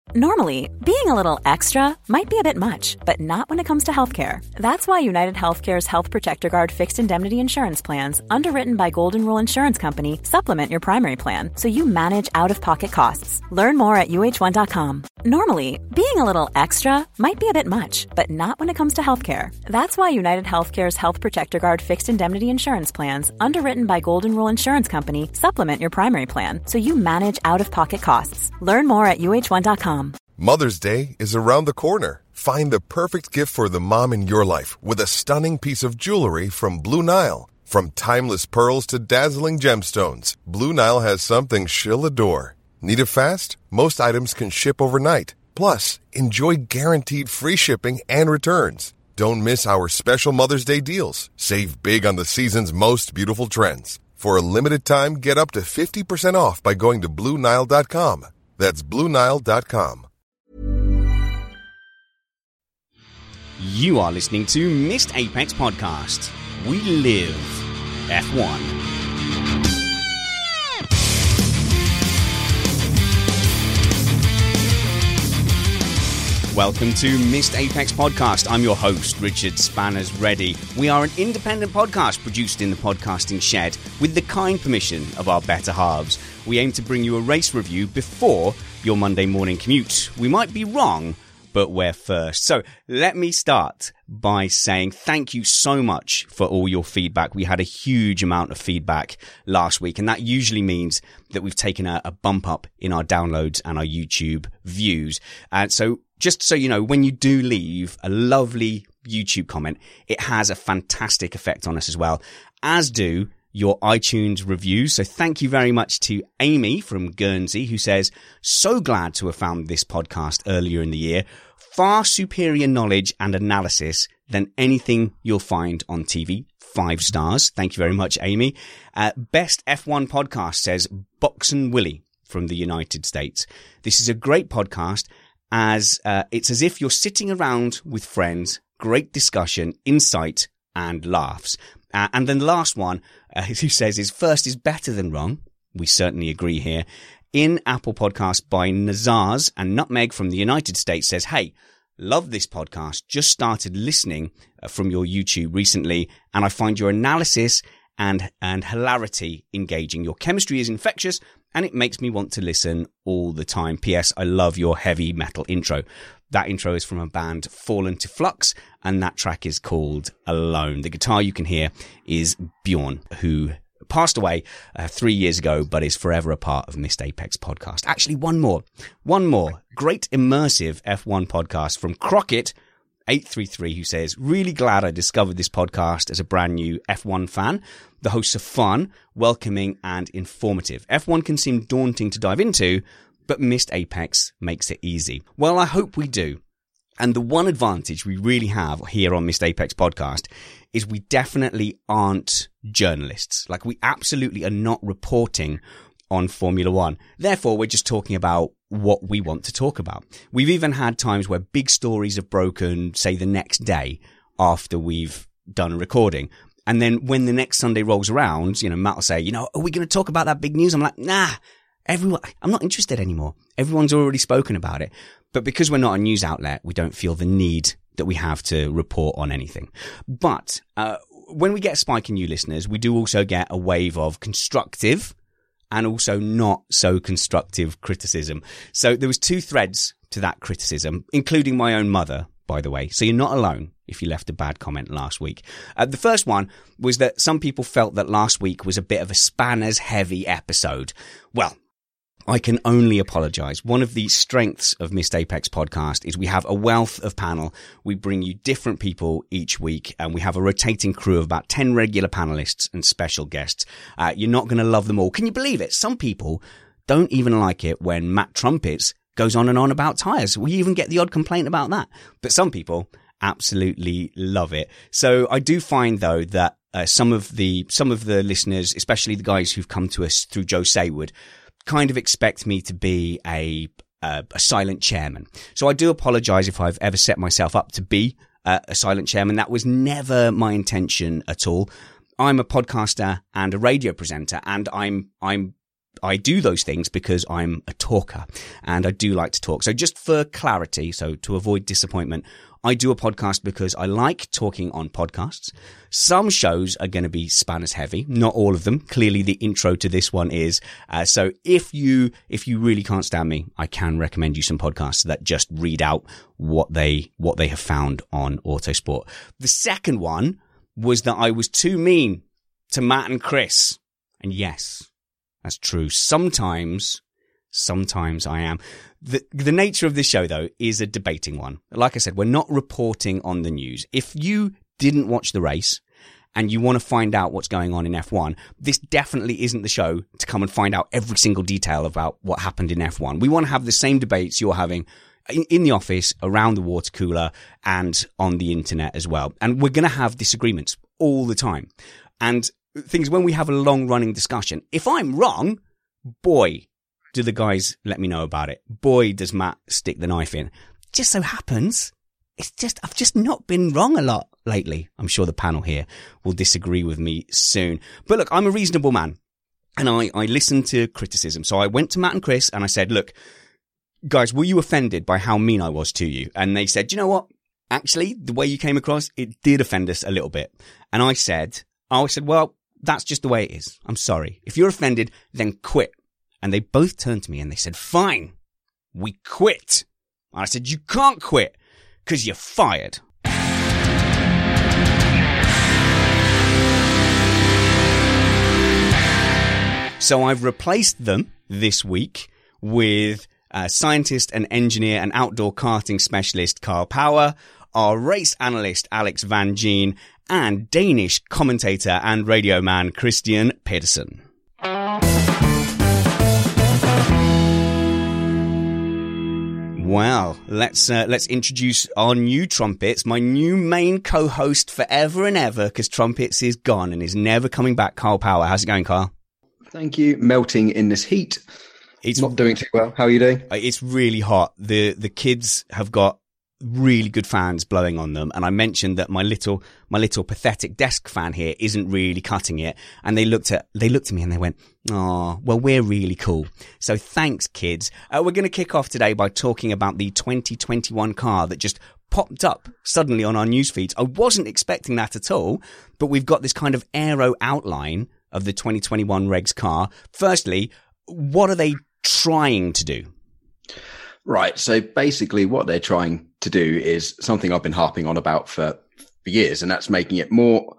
Normally, being a little extra might be a bit much, but not when it comes to healthcare. That's why United Healthcare's Health Protector Guard fixed indemnity insurance plans, underwritten by Golden Rule Insurance Company, supplement your primary plan so you manage out-of-pocket costs. Learn more at uh1.com. Normally, being a little extra might be a bit much, but not when it comes to healthcare. That's why United Healthcare's Health Protector Guard fixed indemnity insurance plans, underwritten by Golden Rule Insurance Company, supplement your primary plan so you manage out-of-pocket costs. Learn more at uh1.com. Mother's Day is around the corner. Find the perfect gift for the mom in your life with a stunning piece of jewelry from Blue Nile. From timeless pearls to dazzling gemstones, Blue Nile has something she'll adore. Need it fast? Most items can ship overnight. Plus, enjoy guaranteed free shipping and returns. Don't miss our special Mother's Day deals. Save big on the season's most beautiful trends. For a limited time, get up to 50% off by going to BlueNile.com. That's BlueNile.com. You are listening to Missed Apex Podcast. We live F1. Welcome to Missed Apex Podcast. I'm your host, Richard Spanners Ready. We are an independent podcast produced in the podcasting shed with the kind permission of our better halves. We aim to bring you a race review before your Monday morning commute. We might be wrong, but we're first. So let me start by saying thank you so much for all your feedback. We had a huge amount of feedback last week, and that usually means that we've taken a bump up in our downloads and our YouTube views. And so just so you know, when you do leave a lovely YouTube comment, it has a fantastic effect on us as well, as do your iTunes reviews. So thank you very much to Amy from Guernsey, who says, so glad to have found this podcast earlier in the year. Far superior knowledge and analysis than anything you'll find on TV. 5 stars. Thank you very much, Amy. Best F1 podcast, says Boxen Willie from the United States. This is a great podcast, as it's as if you're sitting around with friends. Great discussion, insight, and laughs. And then the last one, who says is first is better than wrong. We certainly agree here. In Apple Podcasts by Nazars and Nutmeg from the United States says, hey, love this podcast. Just started listening from your YouTube recently, and I find your analysis and hilarity engaging. Your chemistry is infectious, and it makes me want to listen all the time. P.S. I love your heavy metal intro. That intro is from a band, Fallen to Flux, and that track is called Alone. The guitar you can hear is Bjorn, who passed away 3 years ago, but is forever a part of Missed Apex Podcast. Actually, one more. Great immersive F1 podcast from Crockett833, who says, really glad I discovered this podcast as a brand new F1 fan. The hosts are fun, welcoming, and informative. F1 can seem daunting to dive into, but Missed Apex makes it easy. Well, I hope we do. And the one advantage we really have here on Missed Apex Podcast is we definitely aren't journalists. Like, we absolutely are not reporting on Formula One. Therefore, we're just talking about what we want to talk about. We've even had times where big stories have broken, say, the next day after we've done a recording. And then when the next Sunday rolls around, Matt will say, are we going to talk about that big news? I'm like, nah. I'm not interested anymore. Everyone's already spoken about it. But because we're not a news outlet, we don't feel the need that we have to report on anything. But when we get a spike in new listeners, we do also get a wave of constructive and also not so constructive criticism. So there was 2 threads to that criticism, including my own mother, by the way. So you're not alone if you left a bad comment last week. The first one was that some people felt that last week was a bit of a Spanners heavy episode. Well, I can only apologize. One of the strengths of Missed Apex Podcast is we have a wealth of panel. We bring you different people each week, and we have a rotating crew of about 10 regular panelists and special guests. You're not going to love them all. Can you believe it? Some people don't even like it when Matt Trumpets goes on and on about tires. We even get the odd complaint about that. But some people absolutely love it. So I do find, though, that some of the listeners, especially the guys who've come to us through Joe Saywood, kind of expect me to be a silent chairman. So I do apologize if I've ever set myself up to be a silent chairman. That was never my intention at all. I'm a podcaster and a radio presenter, and I'm I do those things because I'm a talker and I do like to talk. So just for clarity, so to avoid disappointment, I do a podcast because I like talking on podcasts. Some shows are going to be spanners heavy, not all of them. Clearly the intro to this one is. So if you really can't stand me, I can recommend you some podcasts that just read out what they have found on Autosport. The second one was that I was too mean to Matt and Chris. And yes, that's true. Sometimes I am. The nature of this show, though, is a debating one. Like I said, we're not reporting on the news. If you didn't watch the race and you want to find out what's going on in F1, this definitely isn't the show to come and find out every single detail about what happened in F1. We want to have the same debates you're having in the office, around the water cooler, and on the internet as well. And we're going to have disagreements all the time. And things, when we have a long-running discussion, if I'm wrong, boy, do the guys let me know about it. Boy, does Matt stick the knife in. Just so happens, I've just not been wrong a lot lately. I'm sure the panel here will disagree with me soon. But look, I'm a reasonable man and I listen to criticism. So I went to Matt and Chris and I said, look, guys, were you offended by how mean I was to you? And they said, you know what? Actually, the way you came across, it did offend us a little bit. And I said, well, that's just the way it is. I'm sorry. If you're offended, then quit. And they both turned to me and they said, fine, we quit. And I said, you can't quit because you're fired. So I've replaced them this week with scientist and engineer and outdoor karting specialist Carl Power, our race analyst Alex Van Gien, and Danish commentator and radio man Christian Pedersen. Well, let's introduce our new Trumpets, my new main co-host forever and ever, because Trumpets is gone and is never coming back. Carl Power, how's it going, Carl? Thank you. Melting in this heat. It's not doing too well. How are you doing? It's really hot. The kids have got really good fans blowing on them, and I mentioned that my little pathetic desk fan here isn't really cutting it, and they looked at me and they went, "Oh, well, we're really cool." So thanks, kids. We're going to kick off today by talking about the 2021 car that just popped up suddenly on our news feeds. I wasn't expecting that at all, but we've got this kind of aero outline of the 2021 regs car. Firstly, what are they trying to do? Right. So basically what they're trying to do is something I've been harping on about for years, and that's making it more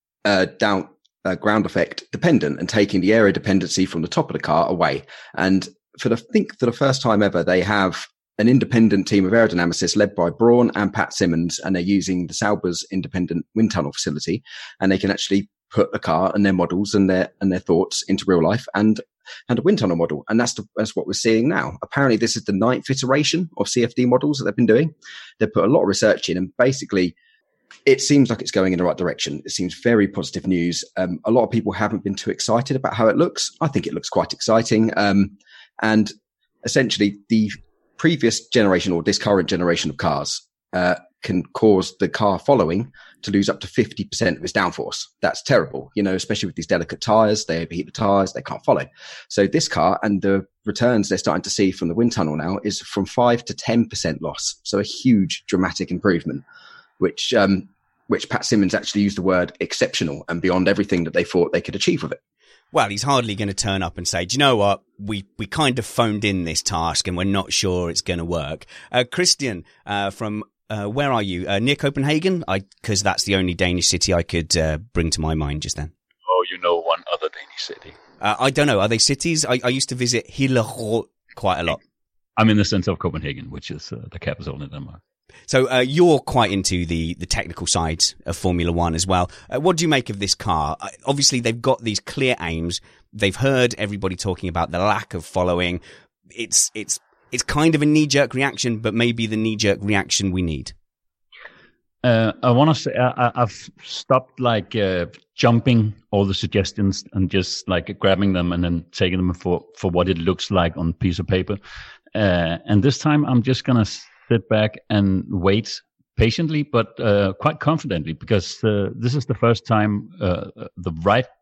ground effect dependent and taking the aero dependency from the top of the car away. And for the first time ever, they have an independent team of aerodynamicists led by Braun and Pat Simmons, and they're using the Sauber's independent wind tunnel facility, and they can actually put a car and their models and their thoughts into real life and a wind tunnel model. And that's what we're seeing now. Apparently this is the 9th iteration of CFD models that they've been doing. They've put a lot of research in, and basically it seems like it's going in the right direction. It seems very positive news. A lot of people haven't been too excited about how it looks. I think it looks quite exciting. And essentially the previous generation or this current generation of cars can cause the car following to lose up to 50% of its downforce. That's terrible, especially with these delicate tires. They overheat the tires, they can't follow. So this car and the returns they're starting to see from the wind tunnel now is from 5 to 10% loss. So a huge dramatic improvement, which Pat Simmons actually used the word exceptional and beyond everything that they thought they could achieve with it. Well, he's hardly going to turn up and say, do you know what? We kind of phoned in this task and we're not sure it's going to work. Christian, from where are you? Near Copenhagen? Because that's the only Danish city I could bring to my mind just then. Oh, one other Danish city. I don't know. Are they cities? I used to visit Hillerød quite a lot. I'm in the center of Copenhagen, which is the capital in Denmark. So you're quite into the technical side of Formula One as well. What do you make of this car? Obviously, they've got these clear aims. They've heard everybody talking about the lack of following. It's kind of a knee-jerk reaction, but maybe the knee-jerk reaction we need. I want to say I've stopped jumping all the suggestions and just grabbing them and then taking them for what it looks like on a piece of paper. And this time I'm just going to sit back and wait patiently, but quite confidently, because this is the first time the right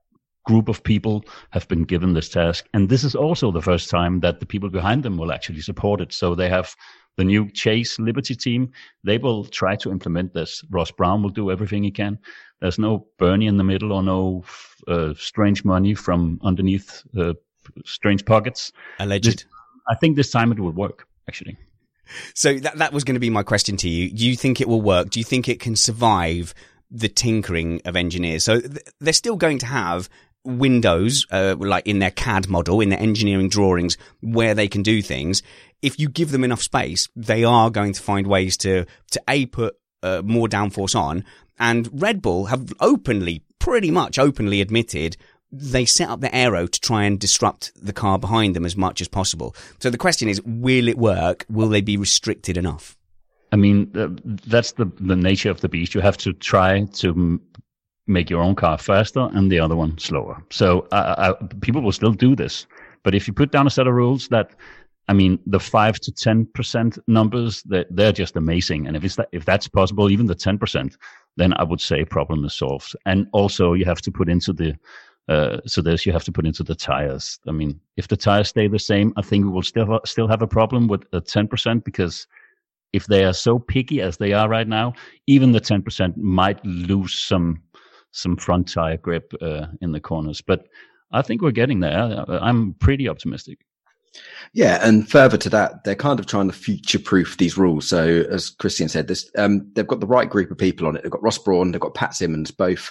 group of people have been given this task. And this is also the first time that the people behind them will actually support it. So they have the new Chase Liberty team. They will try to implement this. Ross Brown will do everything he can. There's no Bernie in the middle or no strange money from underneath strange pockets. Alleged. I think this time it will work, actually. So that was going to be my question to you. Do you think it will work? Do you think it can survive the tinkering of engineers? So they're still going to have windows, like in their CAD model, in their engineering drawings, where they can do things. If you give them enough space, they are going to find ways to put more downforce on. And Red Bull have pretty much openly admitted they set up the aero to try and disrupt the car behind them as much as possible. So the question is, will it work? Will they be restricted enough? I mean, that's the nature of the beast. You have to try to make your own car faster and the other one slower. So people will still do this. But if you put down a set of rules that, I mean, the 5 to 10% numbers, they're just amazing. And if that's possible, even the 10%, then I would say problem is solved. And also you have to put into the you have to put into the tires. I mean, if the tires stay the same, I think we will still have a problem with the 10%, because if they are so picky as they are right now, even the 10% might lose some front tire grip in the corners. But I think we're getting there. I'm pretty optimistic. Yeah, and further to that, they're kind of trying to future-proof these rules. So, as Christian said, they've got the right group of people on it. They've got Ross Brawn, they've got Pat Simmons, both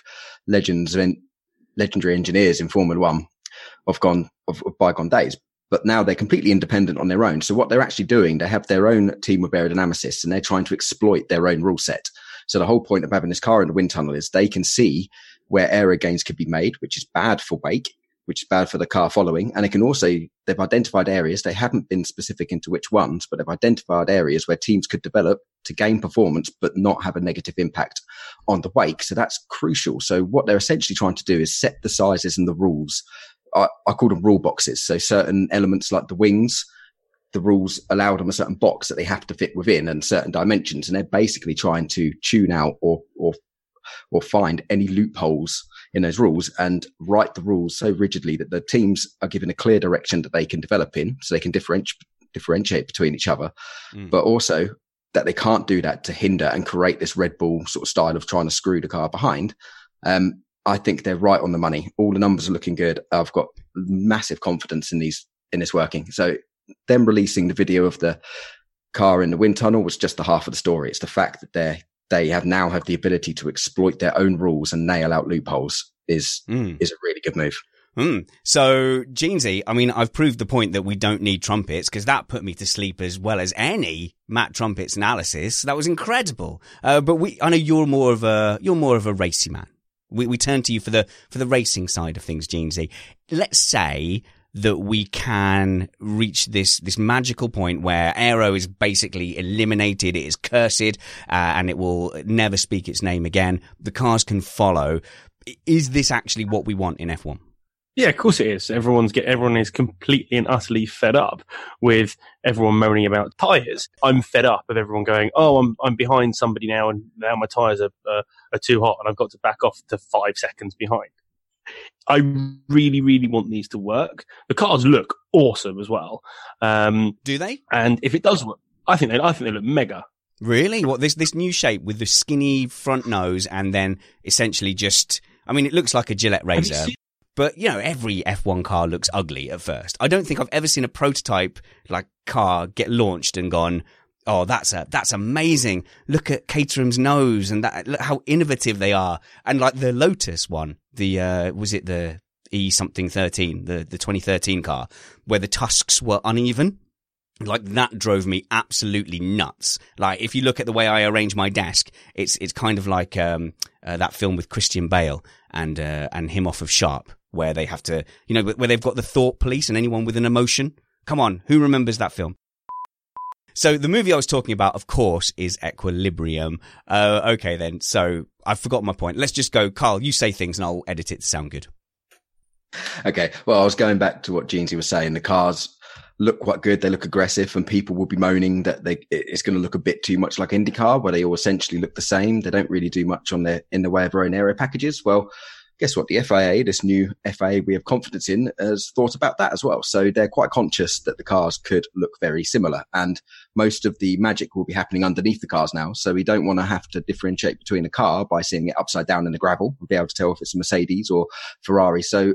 legendary engineers in Formula One of bygone days. But now they're completely independent on their own. So what they're actually doing, they have their own team of aerodynamicists, and they're trying to exploit their own rule set. So the whole point of having this car in the wind tunnel is they can see where aero gains could be made, which is bad for wake, which is bad for the car following. And they've identified areas. They haven't been specific into which ones, but they've identified areas where teams could develop to gain performance, but not have a negative impact on the wake. So that's crucial. So what they're essentially trying to do is set the sizes and the rules. I call them rule boxes. So certain elements like the wings, the rules allow them a certain box that they have to fit within and certain dimensions. And they're basically trying to tune out or find any loopholes in those rules and write the rules so rigidly that the teams are given a clear direction that they can develop in, so they can differentiate between each other, but also that they can't do that to hinder and create this Red Bull sort of style of trying to screw the car behind. I think they're right on the money. All the numbers are looking good. I've got massive confidence in this working. So them releasing the video of the car in the wind tunnel was just the half of the story. It's the fact that they have the ability to exploit their own rules and nail out loopholes is a really good move. So, Jeansy, I mean, I've proved the point that we don't need trumpets, because that put me to sleep as well as any Matt Trumpet's analysis. That was incredible. But I know you're more of a racy man. We turn to you for the racing side of things, Jeansy. Let's say that we can reach this magical point where aero is basically eliminated, it is cursed, and it will never speak its name again. The cars can follow. Is this actually what we want in F1? Yeah, of course it is. Everyone is completely and utterly fed up with everyone moaning about tyres. I'm fed up of everyone going, "Oh, I'm behind somebody now, and now my tyres are too hot, and I've got to back off to 5 seconds behind." I really, really want these to work. The cars look awesome as well. Do they? And if it does work, I think they look mega. Really? What, this new shape with the skinny front nose and then essentially just, I mean, it looks like a Gillette razor. But, you know, every F1 car looks ugly at first. I don't think I've ever seen a prototype like car get launched and gone, "Oh, that's amazing. Look at Caterham's nose and look how innovative they are." And like the Lotus one, was it the E something 13, the 2013 car, where the tusks were uneven? Like that drove me absolutely nuts. Like if you look at the way I arrange my desk, it's kind of like that film with Christian Bale and him off of Sharp, where they have to, you know, where they've got the thought police and anyone with an emotion. Come on, who remembers that film? So the movie I was talking about, of course, is Equilibrium. Okay then, so I've forgotten my point. Let's just go, Carl, you say things and I'll edit it to sound good. Okay, well, I was going back to what Jeansy was saying. The cars look quite good, they look aggressive, and people will be moaning that it's going to look a bit too much like IndyCar, where they all essentially look the same. They don't really do much in the way of their own aero packages. Well, guess what? The FIA, this new FIA we have confidence in, has thought about that as well. So they're quite conscious that the cars could look very similar, and most of the magic will be happening underneath the cars now. So we don't want to have to differentiate between a car by seeing it upside down in the gravel and be able to tell if it's a Mercedes or Ferrari. So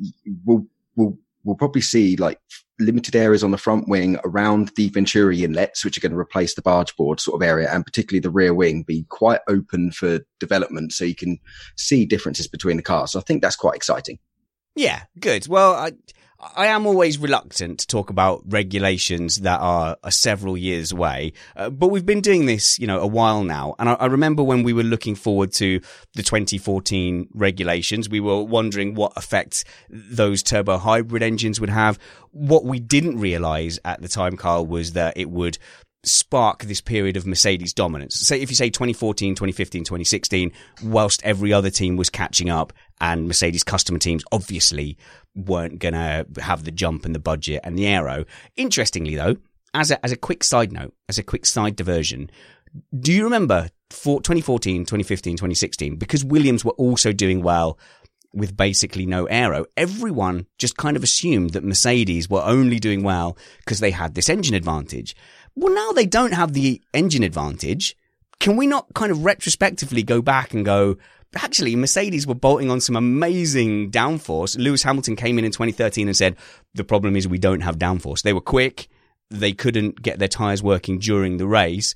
we'll probably see like limited areas on the front wing around the Venturi inlets, which are going to replace the barge board sort of area, and particularly the rear wing be quite open for development so you can see differences between the cars. So I think that's quite exciting. Yeah, good. Well, I am always reluctant to talk about regulations that are several years away, but we've been doing this, a while now. And I remember when we were looking forward to the 2014 regulations, we were wondering what effect those turbo hybrid engines would have. What we didn't realize at the time, Carl, was that it would spark this period of Mercedes dominance. So if you say 2014, 2015, 2016, whilst every other team was catching up and Mercedes customer teams obviously weren't going to have the jump and the budget and the aero. Interestingly though, as a quick side note, as a quick side diversion, do you remember for 2014, 2015, 2016, because Williams were also doing well with basically no aero, everyone just kind of assumed that Mercedes were only doing well because they had this engine advantage. Well, now they don't have the engine advantage. Can we not kind of retrospectively go back and go, actually, Mercedes were bolting on some amazing downforce. Lewis Hamilton came in 2013 and said, the problem is we don't have downforce. They were quick. They couldn't get their tyres working during the race.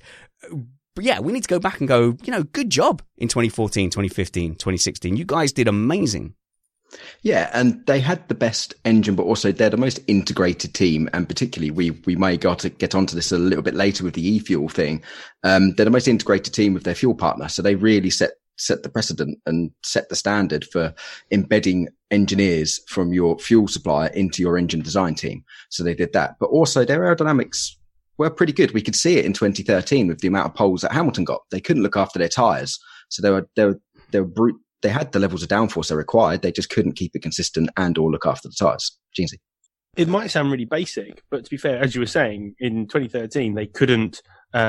But yeah, we need to go back and go, good job in 2014, 2015, 2016. You guys did amazing. Yeah, and they had the best engine, but also they're the most integrated team. And particularly, we may get onto this a little bit later with the e-fuel thing. They're the most integrated team with their fuel partner. So they really set the precedent and set the standard for embedding engineers from your fuel supplier into your engine design team. So they did that. But also their aerodynamics were pretty good. We could see it in 2013 with the amount of poles that Hamilton got. They couldn't look after their tyres. So they were brute. They had the levels of downforce they required. They just couldn't keep it consistent and or look after the tyres. Jeansy. It might sound really basic, but to be fair, as you were saying, in 2013, they couldn't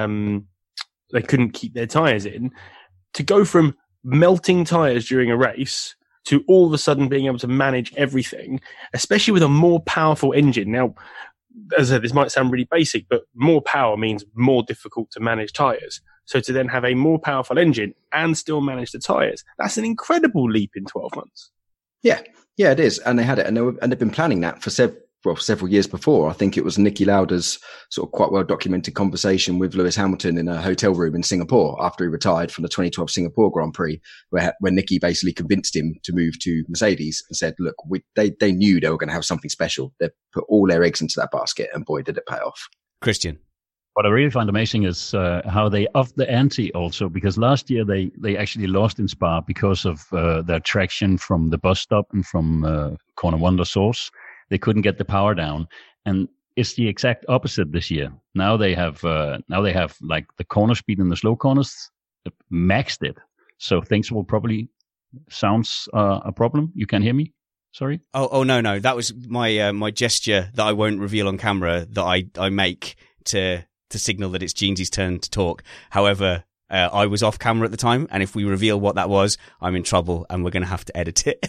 keep their tyres in. To go from melting tyres during a race to all of a sudden being able to manage everything, especially with a more powerful engine. Now, as I said, this might sound really basic, but more power means more difficult to manage tyres. So to then have a more powerful engine and still manage the tyres, that's an incredible leap in 12 months. Yeah, it is. And they had it. And they've been planning that for several years before. I think it was Niki Lauda's sort of quite well documented conversation with Lewis Hamilton in a hotel room in Singapore after he retired from the 2012 Singapore Grand Prix, where Niki basically convinced him to move to Mercedes and said, look, they knew they were going to have something special. They put all their eggs into that basket, and boy, did it pay off. Christian. What I really find amazing is how they upped the ante also, because last year they actually lost in Spa because of their traction from the bus stop and from Corner 1 La Source. They couldn't get the power down, and it's the exact opposite this year. Now they have like the corner speed in the slow corners maxed it, so things will probably sounds a problem. You can hear me? Sorry. Oh no, that was my gesture that I won't reveal on camera that I make to signal that it's Jeansy's turn to talk. However, I was off camera at the time, and if we reveal what that was, I'm in trouble and we're going to have to edit it.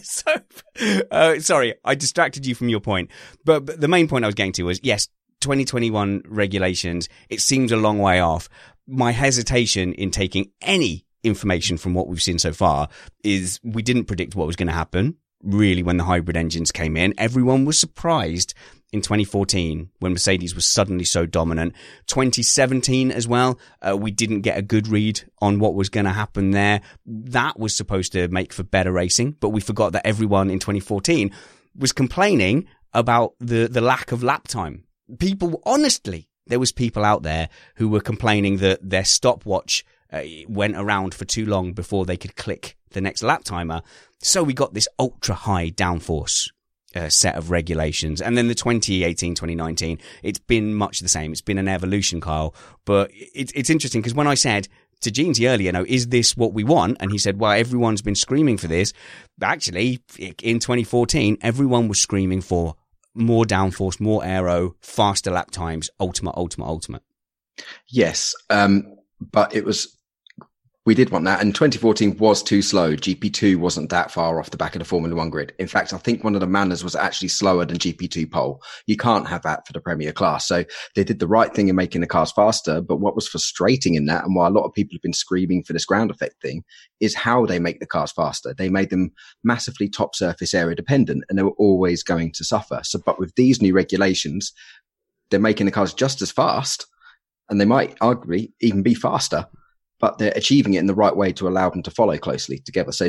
So, sorry, I distracted you from your point. But the main point I was getting to was, yes, 2021 regulations, it seems a long way off. My hesitation in taking any information from what we've seen so far is we didn't predict what was going to happen. Really, when the hybrid engines came in, everyone was surprised in 2014 when Mercedes was suddenly so dominant. 2017 as well, we didn't get a good read on what was going to happen there. That was supposed to make for better racing, but we forgot that everyone in 2014 was complaining about the lack of lap time. People, honestly, there was people out there who were complaining that their stopwatch went around for too long before they could click the next lap timer. So we got this ultra high downforce set of regulations. And then the 2018, 2019, it's been much the same. It's been an evolution, Kyle. But it's interesting because when I said to Jeansy earlier, is this what we want? And he said, well, everyone's been screaming for this. Actually, in 2014, everyone was screaming for more downforce, more aero, faster lap times, ultimate. Yes. But it was We did want that, and 2014 was too slow. GP2 wasn't that far off the back of the Formula One grid. In fact, I think one of the Manners was actually slower than GP2 pole. You can't have that for the Premier class. So they did the right thing in making the cars faster, but what was frustrating in that, and why a lot of people have been screaming for this ground effect thing, is how they make the cars faster. They made them massively top surface area dependent, and they were always going to suffer. So, but with these new regulations, they're making the cars just as fast, and they might arguably even be faster, but they're achieving it in the right way to allow them to follow closely together. So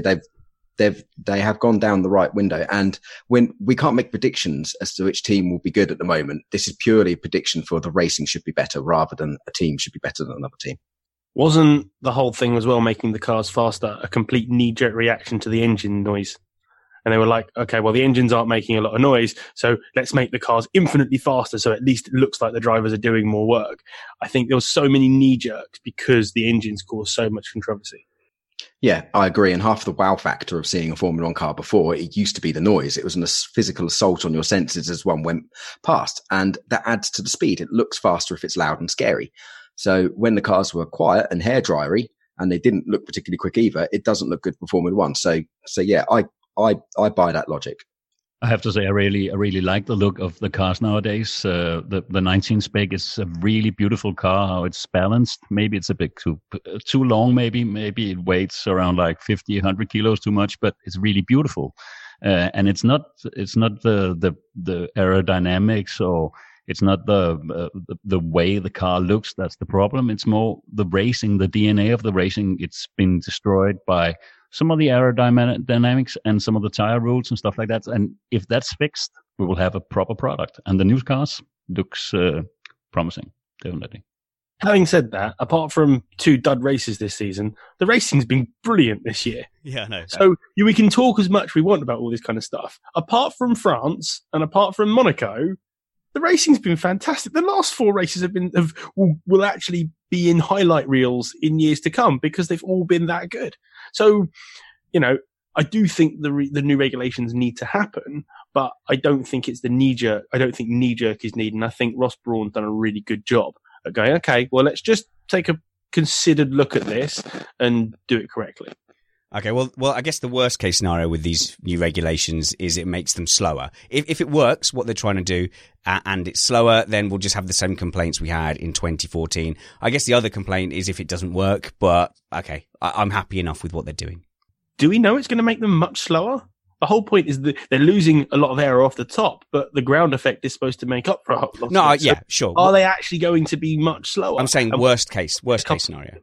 they have gone down the right window. And when we can't make predictions as to which team will be good at the moment, this is purely a prediction for the racing should be better rather than a team should be better than another team. Wasn't the whole thing as well, making the cars faster, a complete knee-jerk reaction to the engine noise? And they were like, okay, well, the engines aren't making a lot of noise, so let's make the cars infinitely faster so at least it looks like the drivers are doing more work. I think there was so many knee-jerks because the engines caused so much controversy. Yeah, I agree. And half the wow factor of seeing a Formula One car before, it used to be the noise. It was a physical assault on your senses as one went past. And that adds to the speed. It looks faster if it's loud and scary. So when the cars were quiet and hairdryery, and they didn't look particularly quick either, it doesn't look good for Formula One. So yeah, I buy that logic. I have to say, I really like the look of the cars nowadays. The 19 spec is a really beautiful car. How it's balanced. Maybe it's a bit too long. Maybe it weighs around like 50, 100 kilos too much, but it's really beautiful. And it's not the aerodynamics, or it's not the way the car looks that's the problem. It's more the racing, the DNA of the racing. It's been destroyed by some of the aerodynamics and some of the tire rules and stuff like that. And if that's fixed, we will have a proper product. And the new cars looks promising, definitely. Having said that, apart from 2 dud races this season, the racing's been brilliant this year. Yeah, I know. So we can talk as much we want about all this kind of stuff. Apart from France and apart from Monaco, the racing's been fantastic. The last 4 races will actually be in highlight reels in years to come because they've all been that good. So, I do think the new regulations need to happen, but I don't think it's the knee-jerk. I don't think knee-jerk is needed. And I think Ross Brawn's done a really good job at going, okay, well, let's just take a considered look at this and do it correctly. Okay, well, I guess the worst case scenario with these new regulations is it makes them slower. If it works, what they're trying to do, and it's slower, then we'll just have the same complaints we had in 2014. I guess the other complaint is if it doesn't work, but okay, I'm happy enough with what they're doing. Do we know it's going to make them much slower? The whole point is that they're losing a lot of air off the top, but the ground effect is supposed to make up for a whole lot. No, yeah, sure. Are they actually going to be much slower? I'm saying worst case scenario.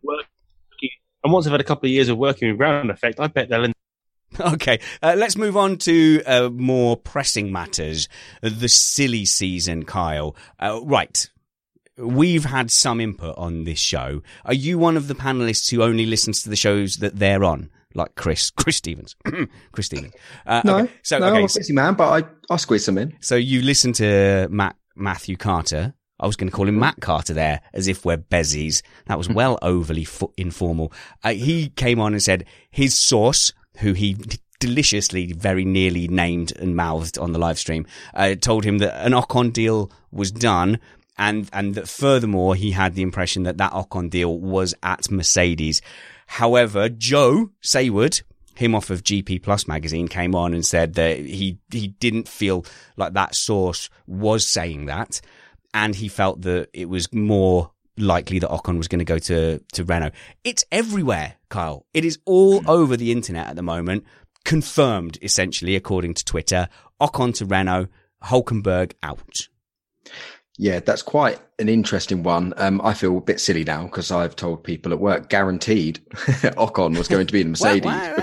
And once I've had a couple of years of working with ground effect, I bet they'll... Okay, let's move on to more pressing matters. The silly season, Kyle. Right. We've had some input on this show. Are you one of the panelists who only listens to the shows that they're on? Like Chris Stevens. Chris Stevens. No, okay. I'm a busy man, but I squeeze some in. So you listen to Matthew Carter. I was going to call him Matt Carter there, as if we're bezies. That was well overly informal. He came on and said his source, who he deliciously, very nearly named and mouthed on the live stream, told him that an Ocon deal was done. And that furthermore, he had the impression that Ocon deal was at Mercedes. However, Joe Sayward, him off of GP Plus magazine, came on and said that he didn't feel like that source was saying that. And he felt that it was more likely that Ocon was going to go to Renault. It's everywhere, Kyle. It is all over the internet at the moment. Confirmed, essentially, according to Twitter. Ocon to Renault, Hülkenberg out. Yeah, that's quite an interesting one. I feel a bit silly now because I've told people at work guaranteed Ocon was going to be in Mercedes wow,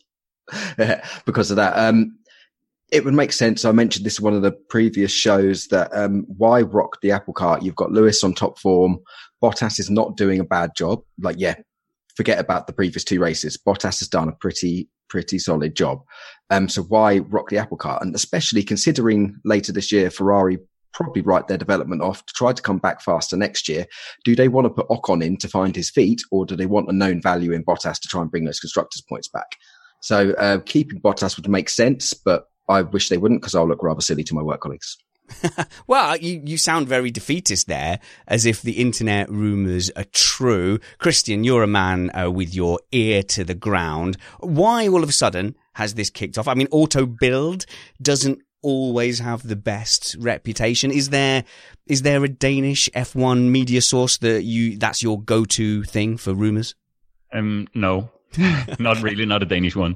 okay. because of that. It would make sense. I mentioned this in one of the previous shows that why rock the apple cart? You've got Lewis on top form. Bottas is not doing a bad job. Forget about the previous 2 races. Bottas has done a pretty solid job. So why rock the apple cart? And especially considering later this year, Ferrari probably write their development off to try to come back faster next year. Do they want to put Ocon in to find his feet, or do they want a known value in Bottas to try and bring those constructors' points back? So keeping Bottas would make sense, but I wish they wouldn't because I'll look rather silly to my work colleagues. Well, you sound very defeatist there, as if the internet rumours are true. Christian, you're a man with your ear to the ground. Why all of a sudden has this kicked off? I mean, Auto Bild doesn't always have the best reputation. Is there a Danish F1 media source that's your go-to thing for rumours? No, not really, not a Danish one.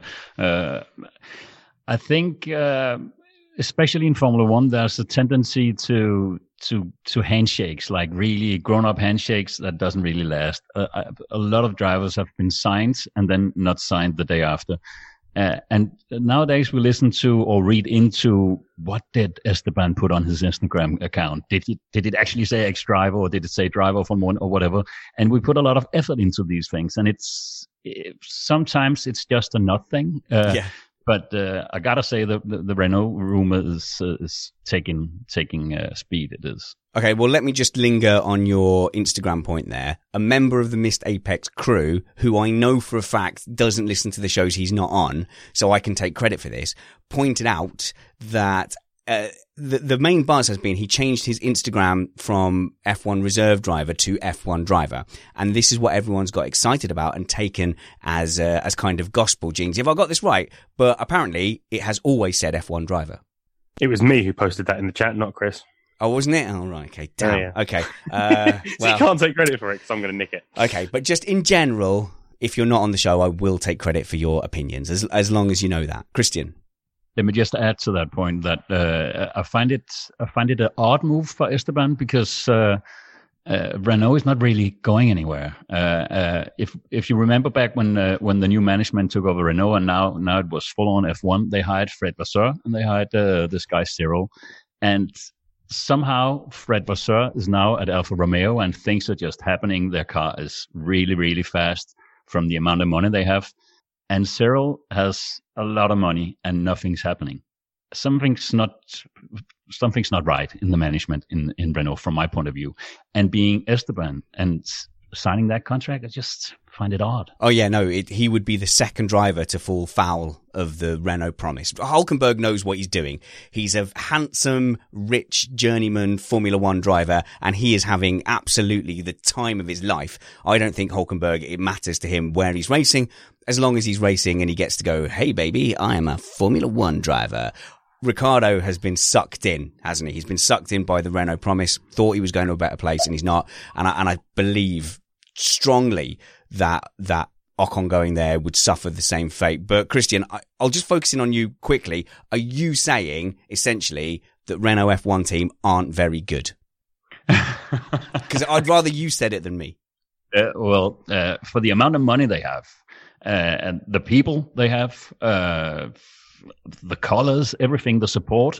I think, especially in Formula One, there's a tendency to handshakes, like really grown-up handshakes that doesn't really last. A lot of drivers have been signed and then not signed the day after. And nowadays we listen to or read into what did Esteban put on his Instagram account. Did it actually say ex-driver, or did it say driver from one or whatever? And we put a lot of effort into these things, and sometimes it's just a nut thing. Yeah. But I gotta say the Renault rumor is taking speed. It is. Okay, well, let me just linger on your Instagram point there. A member of the Missed Apex crew, who I know for a fact doesn't listen to the shows he's not on, so I can take credit for this, pointed out that the main buzz has been he changed his Instagram from F1 reserve driver to F1 driver. And this is what everyone's got excited about and taken as kind of gospel genes. If I got this right, but apparently it has always said F1 driver. It was me who posted that in the chat, not Chris. Oh, wasn't it? Oh, right. Okay. Damn. Yeah. Okay. So you can't take credit for it because I'm going to nick it. Okay. But just in general, if you're not on the show, I will take credit for your opinions as long as you know that. Christian. Let me just add to that point that I find it an odd move for Esteban because Renault is not really going anywhere. If you remember back when the new management took over Renault, and now it was full on F1, they hired Fred Vasseur and they hired this guy Cyril, and somehow Fred Vasseur is now at Alfa Romeo and things are just happening. Their car is really, really fast from the amount of money they have. And Cyril has a lot of money and nothing's happening. Something's not right in the management in Renault from my point of view. And being Esteban and signing that contract, I just find it odd. Oh yeah, no, he would be the second driver to fall foul of the Renault promise. Hülkenberg knows what he's doing. He's a handsome, rich journeyman Formula One driver, and he is having absolutely the time of his life. I don't think Hülkenberg, it matters to him where he's racing, as long as he's racing and he gets to go, hey baby, I am a Formula One driver. Ricciardo has been sucked in, hasn't he? He's been sucked in by the Renault promise, thought he was going to a better place and he's not. And I believe strongly that Ocon going there would suffer the same fate. But Christian, I'll just focus in on you quickly. Are you saying essentially that Renault F1 team aren't very good? Because I'd rather you said it than me. For the amount of money they have, and the people they have, the colors, everything, the support,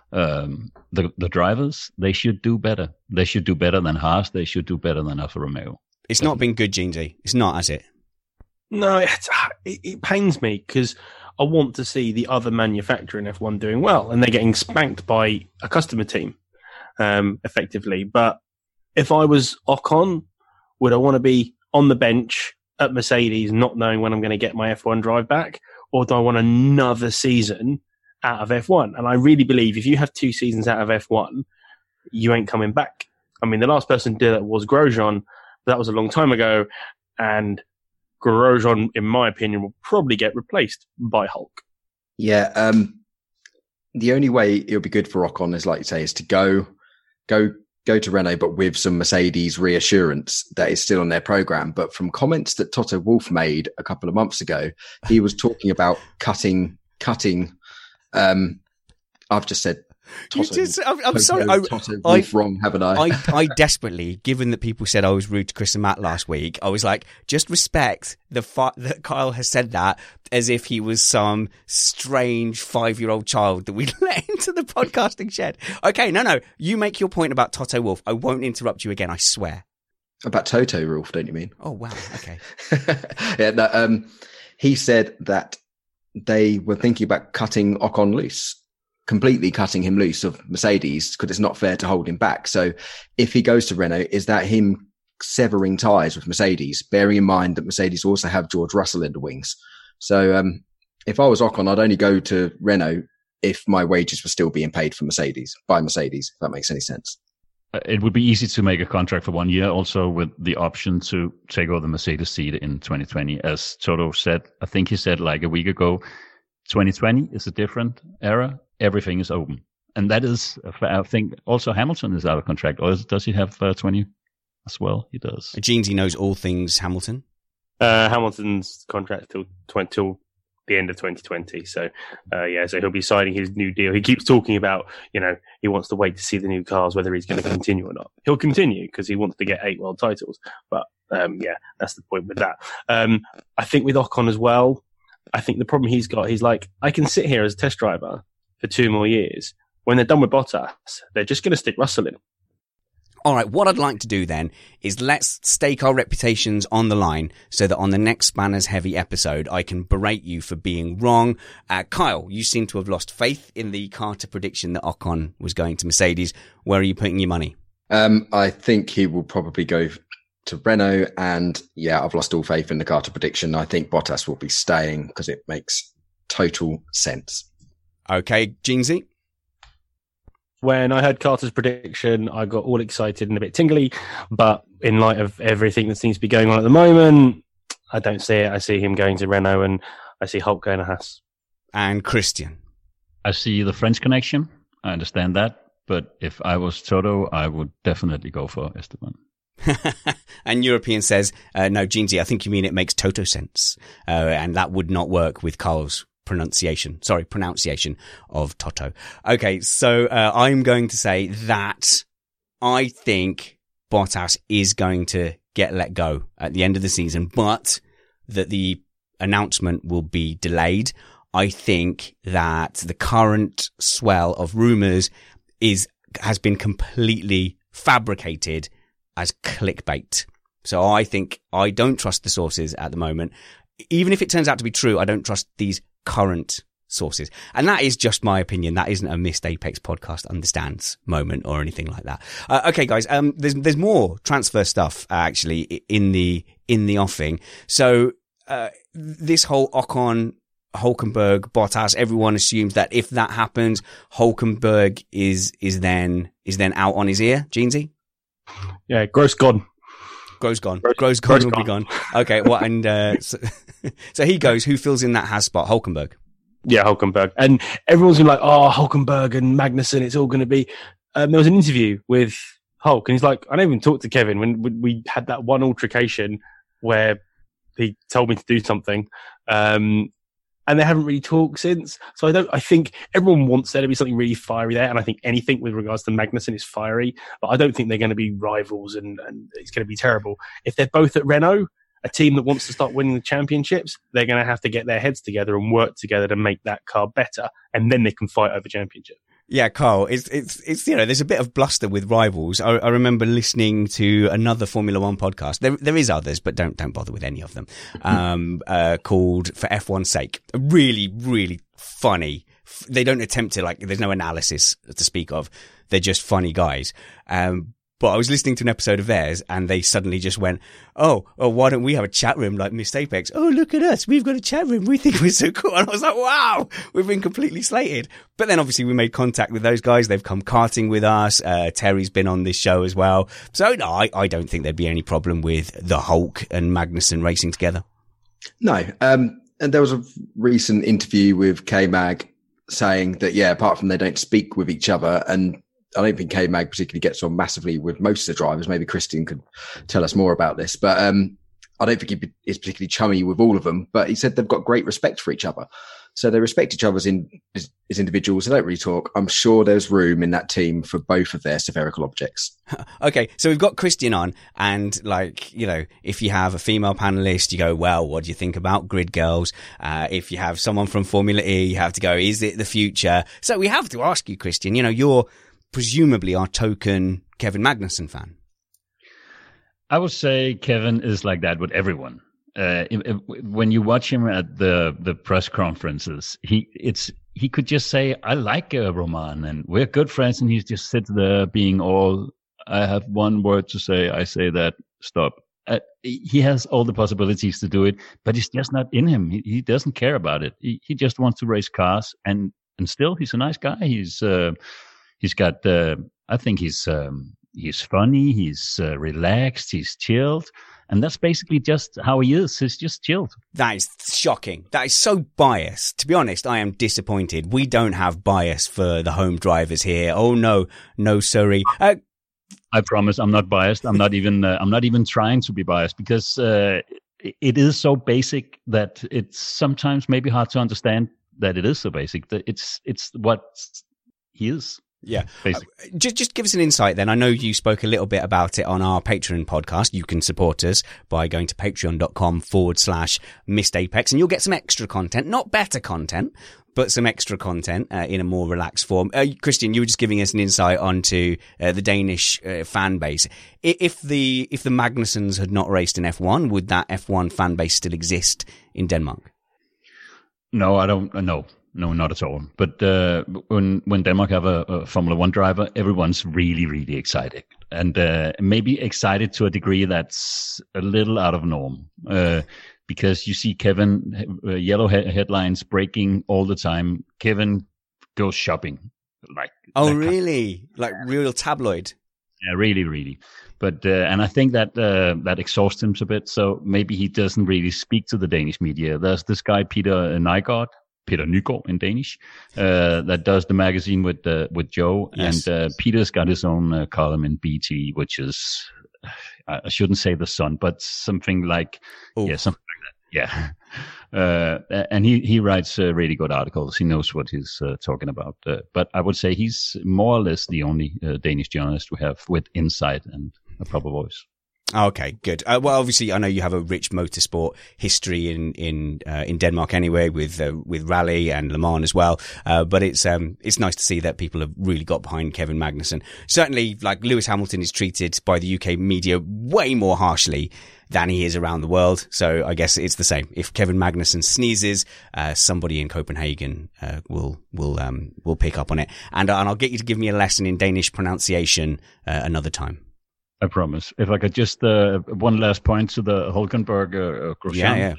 the drivers, they should do better. They should do better than Haas. They should do better than Alfa Romeo. It's not been good, Jeansy. It's not, has it? No, it pains me because I want to see the other manufacturer in F1 doing well, and they're getting spanked by a customer team, effectively. But if I was Ocon, would I want to be on the bench at Mercedes not knowing when I'm going to get my F1 drive back, or do I want another season out of F1? And I really believe if you have 2 seasons out of F1, you ain't coming back. I mean, the last person to do that was Grosjean. That was a long time ago, and Grosjean, in my opinion, will probably get replaced by Hulk. Yeah, the only way it'll be good for Ocon is, like you say, is to go to Renault, but with some Mercedes reassurance that is still on their program. But from comments that Toto Wolff made a couple of months ago, he was talking about cutting. I've just said Toto. I'm sorry. Toto Wolff wrong, haven't I? I desperately, given that people said I was rude to Chris and Matt last week, I was like, just respect the fact that Kyle has said that as if he was some strange 5-year-old child that we let into the podcasting shed. Okay, no. You make your point about Toto Wolff. I won't interrupt you again, I swear. About Toto Wolff, don't you mean? Oh, wow. Okay. Yeah, no, he said that they were thinking about cutting Ocon loose. Completely cutting him loose of Mercedes because it's not fair to hold him back. So if he goes to Renault, is that him severing ties with Mercedes, bearing in mind that Mercedes also have George Russell in the wings? So if I was Ocon, I'd only go to Renault if my wages were still being paid for by Mercedes, if that makes any sense. It would be easy to make a contract for 1 year, also with the option to take over the Mercedes seat in 2020. As Toto said, I think he said like a week ago, 2020 is a different era. Everything is open. And that is, I think, also Hamilton is out of contract. Or does he have 20 as well? He does. Jeansy knows all things Hamilton. Hamilton's contract till the end of 2020. So he'll be signing his new deal. He keeps talking about, he wants to wait to see the new cars, whether he's going to continue or not. He'll continue because he wants to get 8 world titles. But that's the point with that. I think with Ocon as well, I think the problem he's got, he's like, I can sit here as a test driver for 2 more years. When they're done with Bottas, they're just going to stick Russell in. All right, what I'd like to do then is let's stake our reputations on the line so that on the next Spanners Heavy episode, I can berate you for being wrong. Kyle, you seem to have lost faith in the Carter prediction that Ocon was going to Mercedes. Where are you putting your money? I think he will probably go to Renault, and I've lost all faith in the Carter prediction. I think Bottas will be staying because it makes total sense. Okay, Jeansy? When I heard Carter's prediction, I got all excited and a bit tingly. But in light of everything that seems to be going on at the moment, I don't see it. I see him going to Renault, and I see Hulk going to Haas. And Christian? I see the French connection. I understand that. But if I was Toto, I would definitely go for Esteban. And European says, no, Jeansy, I think you mean it makes Toto sense. And that would not work with Carl's pronunciation of Toto. Okay, so I'm going to say that I think Bottas is going to get let go at the end of the season, but that the announcement will be delayed. I think that the current swell of rumours has been completely fabricated as clickbait. So I think I don't trust the sources at the moment. Even if it turns out to be true, I don't trust these current sources. And that is just my opinion. That isn't a Missed Apex podcast understands moment or anything like that. Okay, guys, there's more transfer stuff actually in the offing. So this whole Ocon, Hulkenberg, Bottas, everyone assumes that if that happens, Hulkenberg is then out on his ear. Jeansy? Yeah, Gross gone. Gross gone will be gone. Okay, well, and so he goes. Who fills in that Haas spot? Hulkenberg. Yeah, Hulkenberg. And everyone's been like, oh, Hulkenberg and Magnussen, it's all going to be... there was an interview with Hulk, and he's like, I never even talked to Kevin when we had that one altercation where he told me to do something. And they haven't really talked since. So I think everyone wants there to be something really fiery there. And I think anything with regards to Magnussen is fiery, but I don't think they're going to be rivals and it's going to be terrible. If they're both at Renault, a team that wants to start winning the championships, they're going to have to get their heads together and work together to make that car better. And then they can fight over championship. Yeah, Carl, it's there's a bit of bluster with rivals. I remember listening to another Formula One podcast. There is others, but don't bother with any of them. Called For F1's Sake. Really, really funny. They don't attempt to there's no analysis to speak of. They're just funny guys. But I was listening to an episode of theirs and they suddenly just went, oh, why don't we have a chat room like Missed Apex? Oh, look at us. We've got a chat room. We think we're so cool. And I was like, wow, we've been completely slated. But then obviously we made contact with those guys. They've come karting with us. Terry's been on this show as well. So no, I don't think there'd be any problem with the Hulk and Magnussen racing together. No. And there was a recent interview with K-Mag saying that, apart from they don't speak with each other, and I don't think K-Mag particularly gets on massively with most of the drivers. Maybe Christian could tell us more about this, but I don't think he is particularly chummy with all of them. But he said they've got great respect for each other, so they respect each other as individuals. They don't really talk. I'm sure there's room in that team for both of their spherical objects. Okay, so we've got Christian on, and if you have a female panelist, you go, well, what do you think about grid girls? If you have someone from Formula E, you have to go, is it the future? So we have to ask you, Christian. You're presumably our token Kevin Magnussen fan. I would say Kevin is like that with everyone. When you watch him at the press conferences, he could just say, I like Roman and we're good friends, and he just sits there being all, I have one word to say, I say that, stop. He has all the possibilities to do it, but it's just not in him. He doesn't care about it. He just wants to race cars, and still he's a nice guy. He's got I think he's funny, he's relaxed, he's chilled, and that's basically just how he is. He's just chilled. That is shocking. That is so biased. To be honest, I am disappointed. We don't have bias for the home drivers here. Oh no, sorry. I promise I'm not biased. I'm not even trying to be biased, because it is so basic that it's sometimes maybe hard to understand that it is so basic. That it's what he is. Yeah. Just give us an insight then. I know you spoke a little bit about it on our Patreon podcast. You can support us by going to patreon.com/Missed Apex, and you'll get some extra content, not better content, but some extra content in a more relaxed form. Christian, you were just giving us an insight onto the Danish fan base. If the Magnussens had not raced in F1, would that F1 fan base still exist in Denmark? No, I don't. No, not at all. But when Denmark have a Formula One driver, everyone's really, really excited, and maybe excited to a degree that's a little out of norm. Because you see Kevin, yellow headlines breaking all the time. Kevin goes shopping, like. Oh, really? Like real tabloid? Yeah, really, really. But and I think that that exhausts him a bit. So maybe he doesn't really speak to the Danish media. There's this guy Peter Nygaard in Danish, that does the magazine with Joe, yes. And Peter's got his own column in BT, which is I shouldn't say the Sun, but something like something like that. Yeah. And he writes really good articles. He knows what he's talking about. But I would say he's more or less the only Danish journalist we have with insight and a proper voice. Okay, good. Well, obviously, I know you have a rich motorsport history in Denmark anyway, with Rally and Le Mans as well. But it's nice to see that people have really got behind Kevin Magnussen. Certainly, like Lewis Hamilton is treated by the UK media way more harshly than he is around the world. So I guess it's the same. If Kevin Magnussen sneezes, somebody in Copenhagen will pick up on it, and I'll get you to give me a lesson in Danish pronunciation another time. I promise. If I could just one last point to the Hulkenberg Grosjean. Yeah.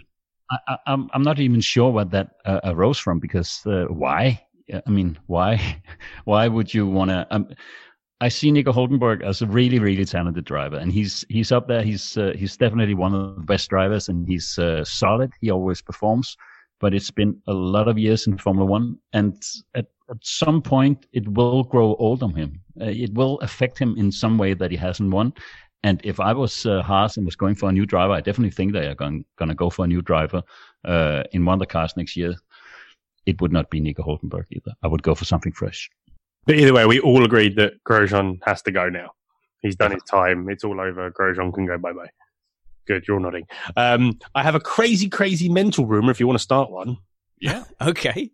I'm not even sure what that arose from, because why? I mean, why? Why would you want to? I see Nico Hulkenberg as a really, really talented driver, and he's up there. He's definitely one of the best drivers, and he's solid. He always performs. But it's been a lot of years in Formula One, and at some point it will grow old on him. It will affect him in some way that he hasn't won. And if I was Haas and was going for a new driver, I definitely think they are going to go for a new driver in one of the cars next year. It would not be Nico Hulkenberg either. I would go for something fresh. But either way, we all agreed that Grosjean has to go now. He's done his time. It's all over. Grosjean can go bye-bye. Good, you're nodding. I have a crazy mental rumor, if you want to start one. Yeah. Okay.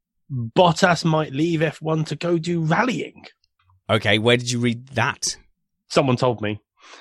Bottas might leave F1 to go do rallying. Okay, where did you read that? Someone told me.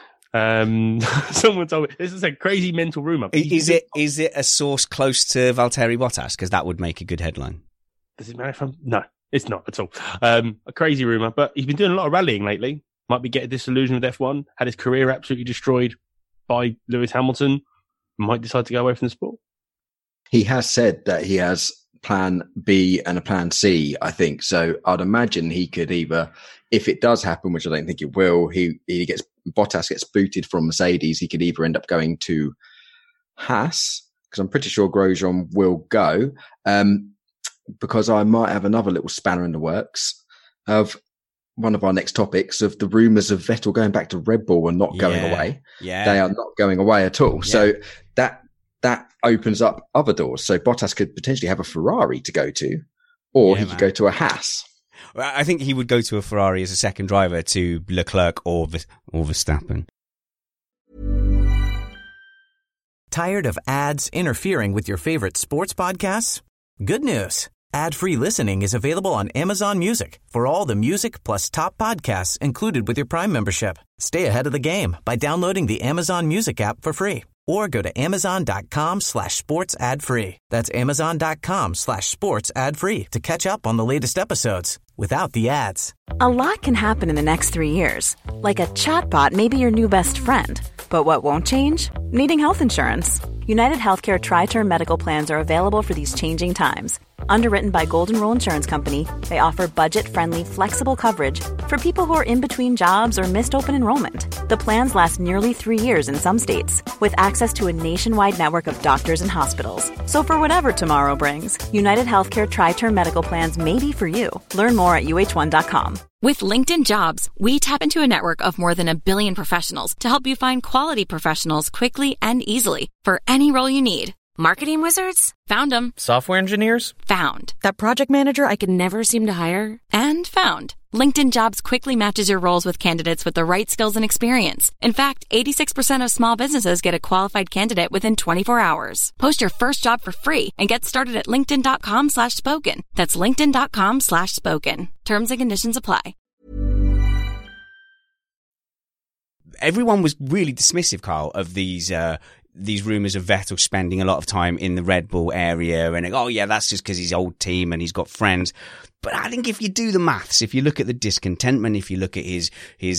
Someone told me. This is a crazy mental rumor. Is it a source close to Valtteri Bottas? Because that would make a good headline. Does it matter from? No, it's not at all. A crazy rumor, but he's been doing a lot of rallying lately. Might be getting disillusioned with F1. Had his career absolutely destroyed by Lewis Hamilton. Might decide to go away from the sport. He has said that he has plan B and a plan C, I think. So I'd imagine he could either, if it does happen, which I don't think it will, Bottas gets booted from Mercedes, he could either end up going to Haas, because I'm pretty sure Grosjean will go, because I might have another little spanner in the works of one of our next topics of the rumours of Vettel going back to Red Bull and not going away. Yeah. They are not going away at all. Yeah. So that opens up other doors. So Bottas could potentially have a Ferrari to go to, or he could go to a Haas. I think he would go to a Ferrari as a second driver to Leclerc or Verstappen. Tired of ads interfering with your favorite sports podcasts? Good news. Ad-free listening is available on Amazon Music for all the music plus top podcasts included with your Prime membership. Stay ahead of the game by downloading the Amazon Music app for free, or go to amazon.com/sports ad free. That's amazon.com/sports ad free to catch up on the latest episodes without the ads. A lot can happen in the next 3 years. Like a chatbot may be your new best friend. But what won't change? Needing health insurance. United Healthcare Tri-Term Medical Plans are available for these changing times. Underwritten by Golden Rule Insurance Company, they offer budget-friendly, flexible coverage for people who are in between jobs or missed open enrollment. The plans last nearly 3 years in some states, with access to a nationwide network of doctors and hospitals. So for whatever tomorrow brings, United Healthcare Tri-Term Medical Plans may be for you. Learn more at uh1.com. With LinkedIn Jobs, we tap into a network of more than 1 billion professionals to help you find quality professionals quickly and easily for any role you need. Marketing wizards? Found them. Software engineers? Found. That project manager I could never seem to hire? And found. LinkedIn Jobs quickly matches your roles with candidates with the right skills and experience. In fact, 86% of small businesses get a qualified candidate within 24 hours. Post your first job for free and get started at linkedin.com/spoken. That's linkedin.com/spoken. Terms and conditions apply. Everyone was really dismissive, Carl, of these rumours of Vettel spending a lot of time in the Red Bull area and, oh yeah, that's just because he's old team and he's got friends. But I think if you do the maths, if you look at the discontentment, if you look at his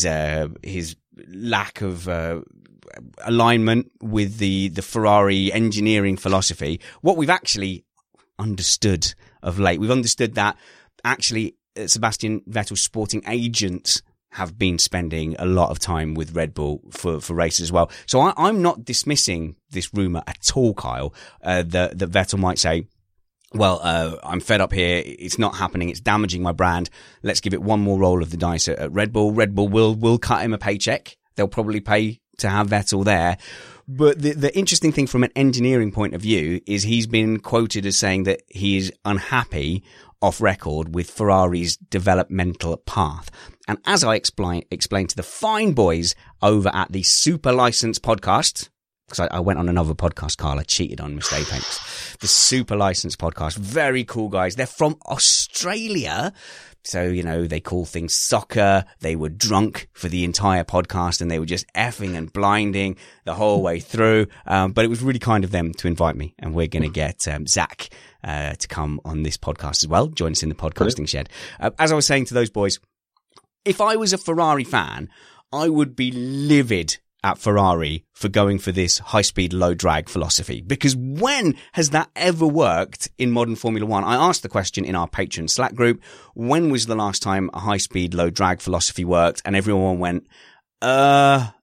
lack of alignment with the Ferrari engineering philosophy, what we've actually understood of late, we've understood that actually Sebastian Vettel's sporting agents have been spending a lot of time with Red Bull for races as well. So I'm not dismissing this rumour at all, Kyle, that Vettel might say, well, I'm fed up here. It's not happening. It's damaging my brand. Let's give it one more roll of the dice at Red Bull. Red Bull will cut him a paycheck. They'll probably pay to have Vettel there. But the interesting thing from an engineering point of view is he's been quoted as saying that he is unhappy off record with Ferrari's developmental path. And as I explained to the fine boys over at the Super License podcast, because I went on another podcast, Carl, I cheated on Mr. Apex, the Super License podcast, very cool guys. They're from Australia. So, you know, they call things soccer. They were drunk for the entire podcast and they were just effing and blinding the whole way through. But it was really kind of them to invite me. And we're going to get Zach to come on this podcast as well. Join us in the podcasting shed. As I was saying to those boys, if I was a Ferrari fan, I would be livid at Ferrari for going for this high-speed, low-drag philosophy. Because when has that ever worked in modern Formula One? I asked the question in our Patreon Slack group, when was the last time a high-speed, low-drag philosophy worked? And everyone went, And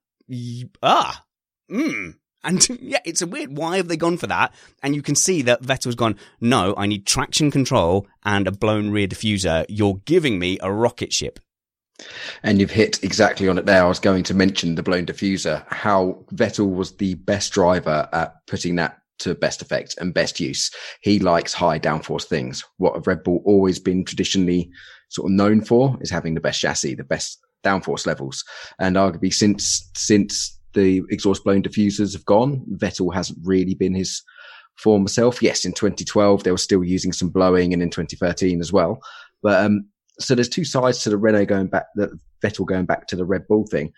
yeah, it's a weird, why have they gone for that? And you can see that Vettel's gone, no, I need traction control and a blown rear diffuser. You're giving me a rocket ship. And you've hit exactly on it there. I was going to mention the blown diffuser, how Vettel was the best driver at putting that to best effect and best use. He likes high downforce things. What have Red Bull always been traditionally sort of known for is having the best chassis, the best downforce levels. And arguably since the exhaust blown diffusers have gone, Vettel hasn't really been his former self. Yes, in 2012, they were still using some blowing, and in 2013 as well. But, so there's two sides to the Renault the Vettel going back to the Red Bull thing.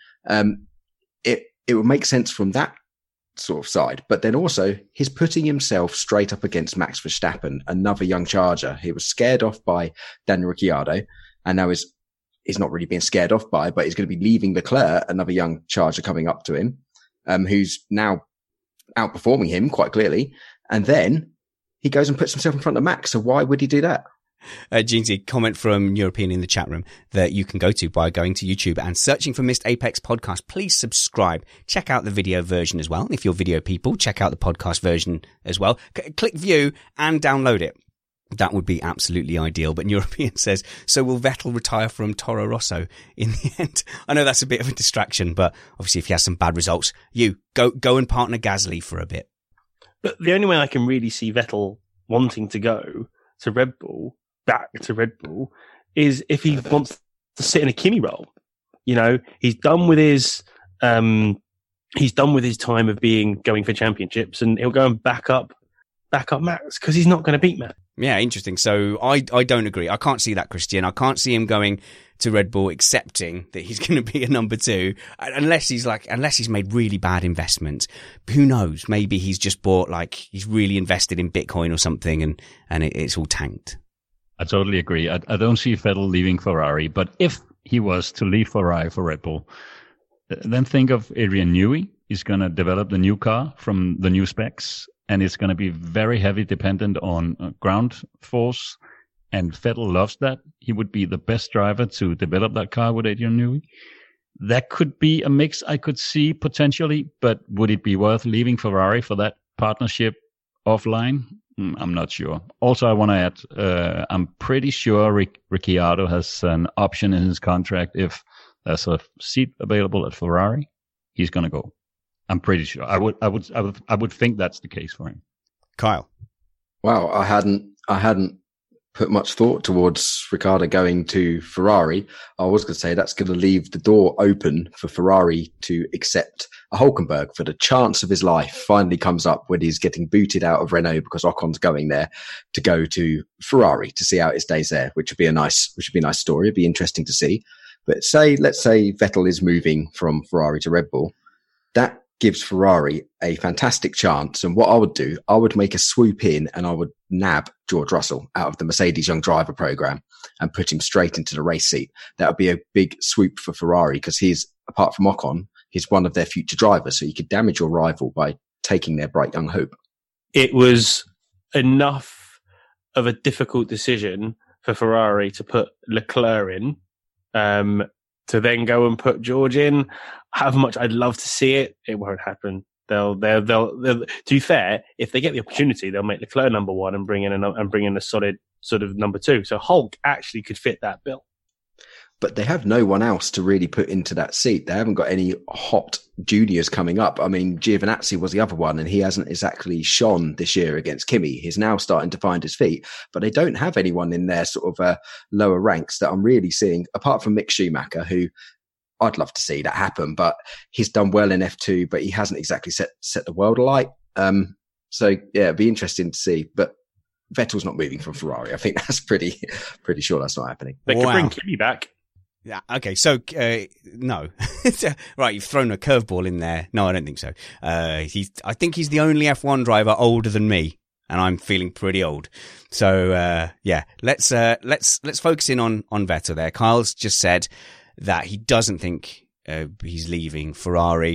It would make sense from that sort of side, but then also he's putting himself straight up against Max Verstappen, another young charger. He was scared off by Daniel Ricciardo, and now he's not really being scared off by, but he's going to be leaving Leclerc, another young charger coming up to him, who's now outperforming him quite clearly. And then he goes and puts himself in front of Max. So why would he do that? Jeansy, comment from European in the chat room that you can go to by going to YouTube and searching for Missed Apex Podcast. Please subscribe. Check out the video version as well. If you're video people, check out the podcast version as well. Click view and download it. That would be absolutely ideal. But European says, so will Vettel retire from Toro Rosso in the end? I know that's a bit of a distraction, but obviously if he has some bad results, you go and partner Gasly for a bit. But the only way I can really see Vettel wanting to go to Red Bull, back to Red Bull, is if he wants to sit in a Kimi role. You know, he's done with his time of going for championships, and he'll go and back up Max because he's not going to beat Max. Yeah, interesting. So I don't agree. I can't see that, Christian. I can't see him going to Red Bull accepting that he's going to be a number two unless he's made really bad investments. Who knows? Maybe he's just he's really invested in Bitcoin or something and it's all tanked. I totally agree. I don't see Vettel leaving Ferrari, but if he was to leave Ferrari for Red Bull, then think of Adrian Newey. is going to develop the new car from the new specs, and it's going to be very heavy dependent on ground force. And Vettel loves that. He would be the best driver to develop that car with Adrian Newey. That could be a mix I could see potentially, but would it be worth leaving Ferrari for that partnership offline? I'm not sure. Also, I want to add, I'm pretty sure Ricciardo has an option in his contract. If there's a seat available at Ferrari, he's going to go. I'm pretty sure. I would think that's the case for him. Kyle. Wow, I hadn't put much thought towards Ricciardo going to Ferrari. I was going to say that's going to leave the door open for Ferrari to accept a Hülkenberg, for the chance of his life finally comes up when he's getting booted out of Renault because Ocon's going there, to go to Ferrari to see out his days there, which would be a nice story. It'd be interesting to see. But let's say Vettel is moving from Ferrari to Red Bull. That gives Ferrari a fantastic chance. And what I would do, I would make a swoop in and I would nab George Russell out of the Mercedes Young Driver program and put him straight into the race seat. That would be a big swoop for Ferrari, because he's, apart from Ocon, he's one of their future drivers. So you could damage your rival by taking their bright young hope. It was enough of a difficult decision for Ferrari to put Leclerc in, to then go and put George in. However much I'd love to see it, it won't happen. They'll to be fair, if they get the opportunity, they'll make Leclerc number one and bring in a solid sort of number two. So Hulk actually could fit that bill. But they have no one else to really put into that seat. They haven't got any hot juniors coming up. I mean, Giovinazzi was the other one, and he hasn't exactly shone this year against Kimi. He's now starting to find his feet, but they don't have anyone in their sort of lower ranks that I'm really seeing, apart from Mick Schumacher, who I'd love to see that happen, but he's done well in F2, but he hasn't exactly set the world alight. So yeah, it'd be interesting to see, but Vettel's not moving from Ferrari. I think that's pretty sure that's not happening. They could bring Kimi back. Yeah. Okay. So, no. Right. You've thrown a curveball in there. No, I don't think so. I think he's the only F1 driver older than me, and I'm feeling pretty old. So, yeah, let's focus in on Vettel there. Kyle's just said that he doesn't think, he's leaving Ferrari.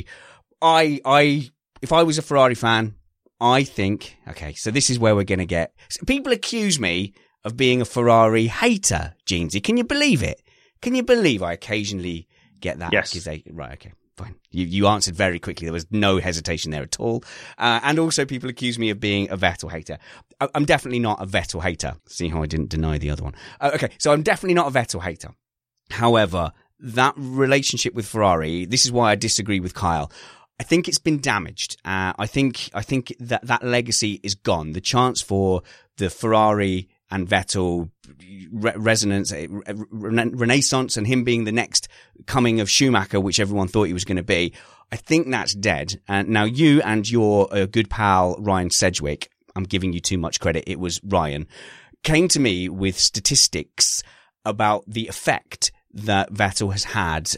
If I was a Ferrari fan, I think, okay, so this is where we're going to get, people accuse me of being a Ferrari hater, Jeansy. Can you believe it? Can you believe I occasionally get that yes. accusation? Right, okay, fine. You answered very quickly. There was no hesitation there at all. And also people accuse me of being a Vettel hater. I'm definitely not a Vettel hater. See how I didn't deny the other one. Okay, so I'm definitely not a Vettel hater. However, that relationship with Ferrari, this is why I disagree with Kyle. I think it's been damaged. I think that legacy is gone. The chance for the Ferrari and Vettel resonance, renaissance, and him being the next coming of Schumacher, which everyone thought he was going to be, I think that's dead. And now you and your good pal Ryan Sedgwick, I'm giving you too much credit, it was Ryan, came to me with statistics about the effect that Vettel has had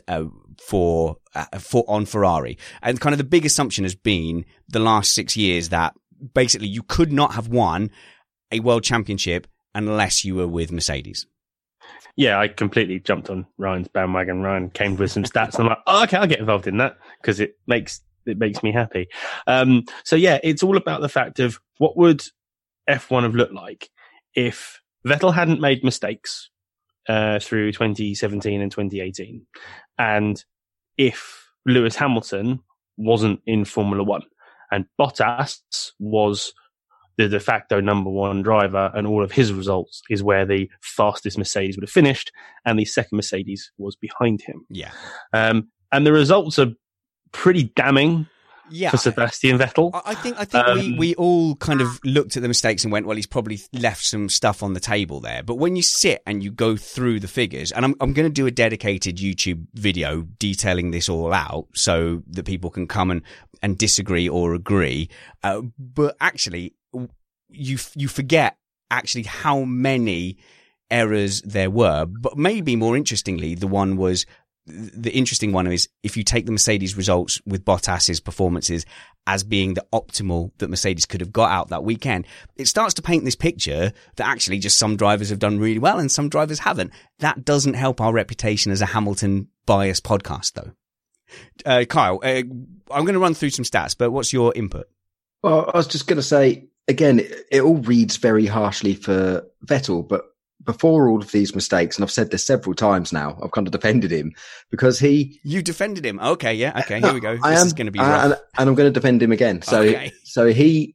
on Ferrari. And kind of the big assumption has been the last 6 years that basically you could not have won a world championship unless you were with Mercedes. Yeah, I completely jumped on Ryan's bandwagon. Ryan came with some stats, and I'm like, oh, okay, I'll get involved in that because it makes me happy. So yeah, it's all about the fact of what would F1 have looked like if Vettel hadn't made mistakes through 2017 and 2018, and if Lewis Hamilton wasn't in Formula One and Bottas was the de facto number one driver, and all of his results is where the fastest Mercedes would have finished, and the second Mercedes was behind him. Yeah. And the results are pretty damning for Sebastian Vettel. I think we all kind of looked at the mistakes and went, well, he's probably left some stuff on the table there. But when you sit and you go through the figures, and I'm going to do a dedicated YouTube video detailing this all out so that people can come and disagree or agree. But actually, you forget actually how many errors there were. But maybe more interestingly, the interesting one is if you take the Mercedes results with Bottas's performances as being the optimal that Mercedes could have got out that weekend, it starts to paint this picture that actually just some drivers have done really well and some drivers haven't. That doesn't help our reputation as a Hamilton biased podcast, though. Kyle, I'm going to run through some stats, but what's your input? Well, I was just going to say, again, it all reads very harshly for Vettel, but before all of these mistakes, and I've said this several times now, I've kind of defended him because You defended him. Okay, yeah. Okay, here we go. This is going to be rough. And I'm going to defend him again. So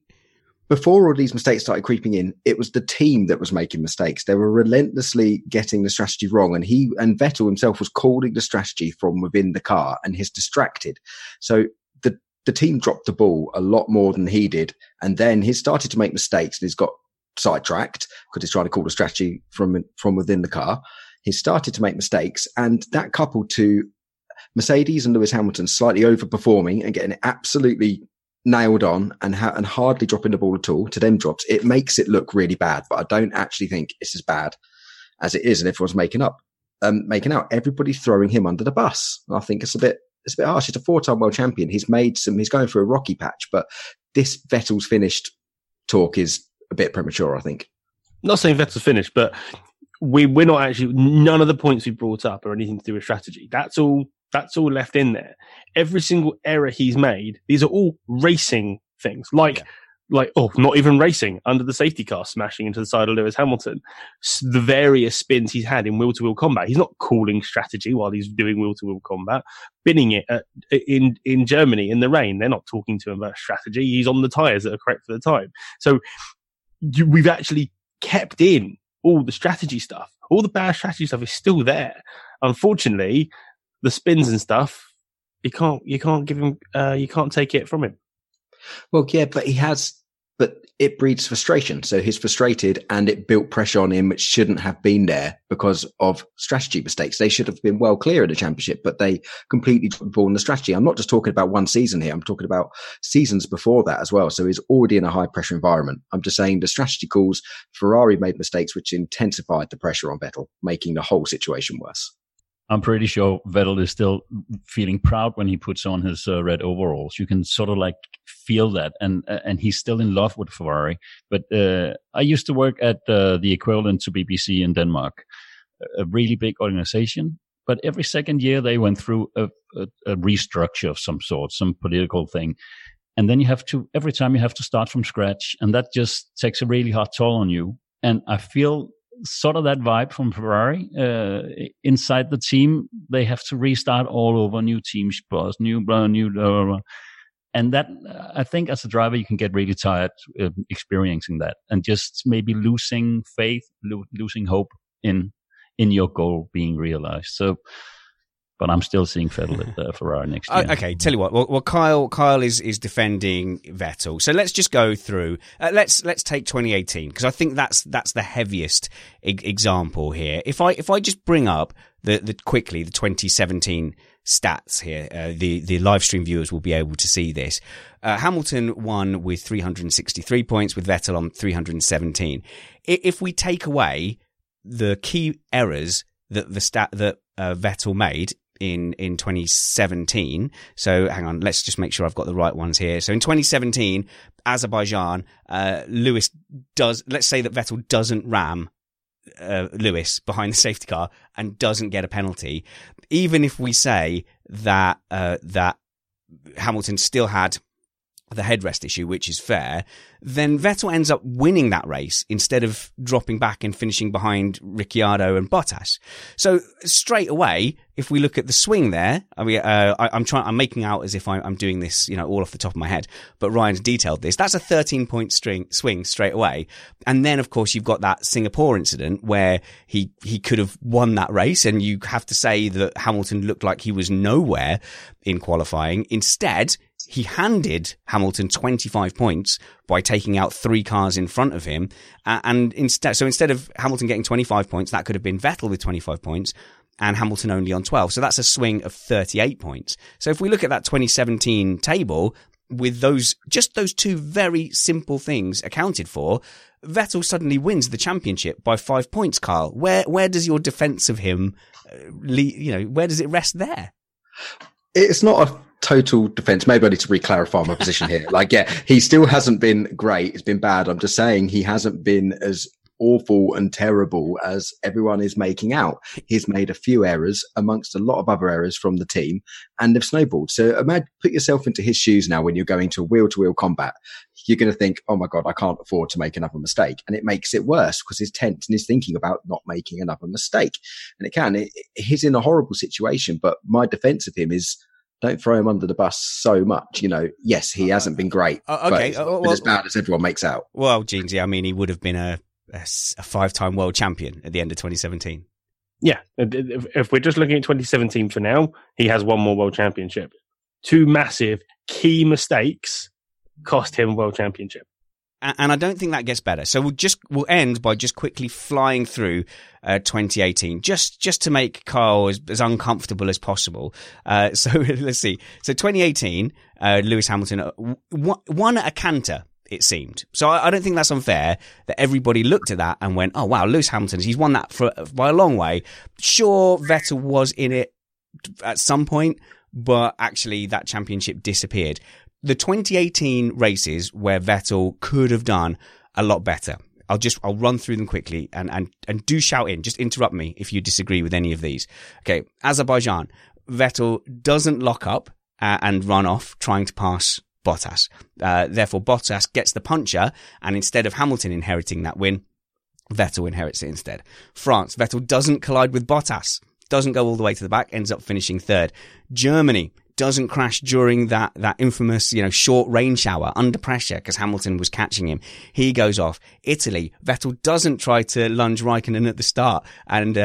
before all these mistakes started creeping in, it was the team that was making mistakes. They were relentlessly getting the strategy wrong. And Vettel himself was calling the strategy from within the car and he's distracted. So the team dropped the ball a lot more than he did. And then he started to make mistakes and he's got sidetracked because he's trying to call the strategy from within the car. He started to make mistakes, and that coupled to Mercedes and Lewis Hamilton slightly overperforming and getting it absolutely nailed on and hardly dropping the ball at all to them drops, it makes it look really bad. But I don't actually think it's as bad as it is, and everyone's making out. Everybody's throwing him under the bus. I think it's a bit harsh. He's a 4-time world champion. He's going through a rocky patch, but this Vettel's finished talk is a bit premature, I think. Not saying Vettel's finished, but we're not actually, none of the points we brought up are anything to do with strategy. That's all left in there. Every single error he's made, these are all racing things. Not even racing, under the safety car, smashing into the side of Lewis Hamilton. The various spins he's had in wheel-to-wheel combat. He's not calling strategy while he's doing wheel-to-wheel combat. Binning it in Germany in the rain. They're not talking to him about strategy. He's on the tyres that are correct for the time. So we've actually kept in all the strategy stuff. All the bad strategy stuff is still there. Unfortunately, the spins and stuff, you can't give him, you can't take it from him. Well, yeah, but it breeds frustration. So he's frustrated and it built pressure on him, which shouldn't have been there because of strategy mistakes. They should have been well clear of the championship, but they completely dropped the ball in the strategy. I'm not just talking about one season here. I'm talking about seasons before that as well. So he's already in a high pressure environment. I'm just saying the strategy calls, Ferrari made mistakes, which intensified the pressure on Vettel, making the whole situation worse. I'm pretty sure Vettel is still feeling proud when he puts on his red overalls. You can sort of like feel that, and he's still in love with Ferrari. But I used to work at the equivalent to BBC in Denmark, a really big organization. But every second year they went through a restructure of some sort, some political thing, and then every time you have to start from scratch, and that just takes a really hard toll on you. And I feel sort of that vibe from Ferrari. Inside the team, they have to restart all over, new team spots, new. And that, I think as a driver, you can get really tired experiencing that and just maybe losing faith, losing hope in your goal being realized. So, but I'm still seeing Vettel at Ferrari next year. Okay, tell you what. Well, Kyle is defending Vettel. So let's just go through. Let's take 2018 because I think that's the heaviest example here. If I just bring up quickly the 2017 stats here, the live stream viewers will be able to see this. Hamilton won with 363 points, with Vettel on 317. If we take away the key errors that Vettel made in 2017. So hang on, let's just make sure I've got the right ones here. So in 2017, Azerbaijan, let's say that Vettel doesn't ram Lewis behind the safety car and doesn't get a penalty. Even if we say that Hamilton still had the headrest issue, which is fair, then Vettel ends up winning that race instead of dropping back and finishing behind Ricciardo and Bottas. So straight away, if we look at the swing there, I mean, I'm making out as if I'm doing this, all off the top of my head, but Ryan's detailed this. That's a 13-point swing straight away. And then, of course, you've got that Singapore incident where he could have won that race, and you have to say that Hamilton looked like he was nowhere in qualifying. Instead, he handed Hamilton 25 points by taking out 3 cars in front of him. And instead of Hamilton getting 25 points, that could have been Vettel with 25 points and Hamilton only on 12. So that's a swing of 38 points. So if we look at that 2017 table with those 2 very simple things accounted for, Vettel suddenly wins the championship by 5 points, Carl. Where does your defense of him, where does it rest there? It's not a total defense. Maybe I need to re-clarify my position here. He still hasn't been great. It's been bad. I'm just saying he hasn't been as awful and terrible as everyone is making out. He's made a few errors amongst a lot of other errors from the team, and they've snowballed. So imagine, put yourself into his shoes now when you're going to wheel-to-wheel combat. You're going to think, oh my God, I can't afford to make another mistake. And it makes it worse because he's tense and he's thinking about not making another mistake. And he's in a horrible situation, but my defense of him is, don't throw him under the bus so much. Yes, he hasn't been great, okay, but as bad as everyone makes out. Well, Jeansy, I mean, he would have been a 5-time world champion at the end of 2017. Yeah, if we're just looking at 2017 for now, he has one more world championship. 2 massive key mistakes cost him a world championship. And I don't think that gets better. So we'll end by just quickly flying through 2018, just to make Kyle as uncomfortable as possible. So let's see. So 2018, Lewis Hamilton won at a canter, it seemed. So I don't think that's unfair that everybody looked at that and went, oh wow, Lewis Hamilton, he's won that by a long way. Sure, Vettel was in it at some point, but actually that championship disappeared. The 2018 races where Vettel could have done a lot better. I'll run through them quickly and do shout in. Just interrupt me if you disagree with any of these. Okay. Azerbaijan, Vettel doesn't lock up and run off trying to pass Bottas. Therefore Bottas gets the puncher, and instead of Hamilton inheriting that win, Vettel inherits it instead. France, Vettel doesn't collide with Bottas, doesn't go all the way to the back, ends up finishing 3rd. Germany doesn't crash during that infamous, short rain shower under pressure because Hamilton was catching him. He goes off. Italy, Vettel doesn't try to lunge Raikkonen at the start. And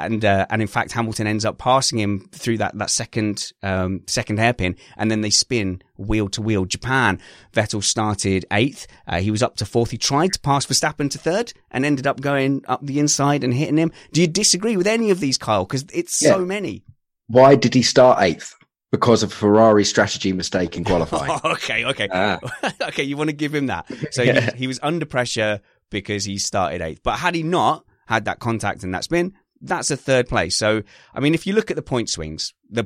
in fact, Hamilton ends up passing him through that second hairpin, and then they spin wheel to wheel. Japan, Vettel started 8th. He was up to 4th. He tried to pass Verstappen to 3rd and ended up going up the inside and hitting him. Do you disagree with any of these, Kyle? Because it's so many. Why did he start 8th? Because of Ferrari's strategy mistake in qualifying. Okay. Okay, you want to give him that. So he was under pressure because he started 8th. But had he not had that contact and that spin, that's a 3rd place. So, I mean, if you look at the point swings that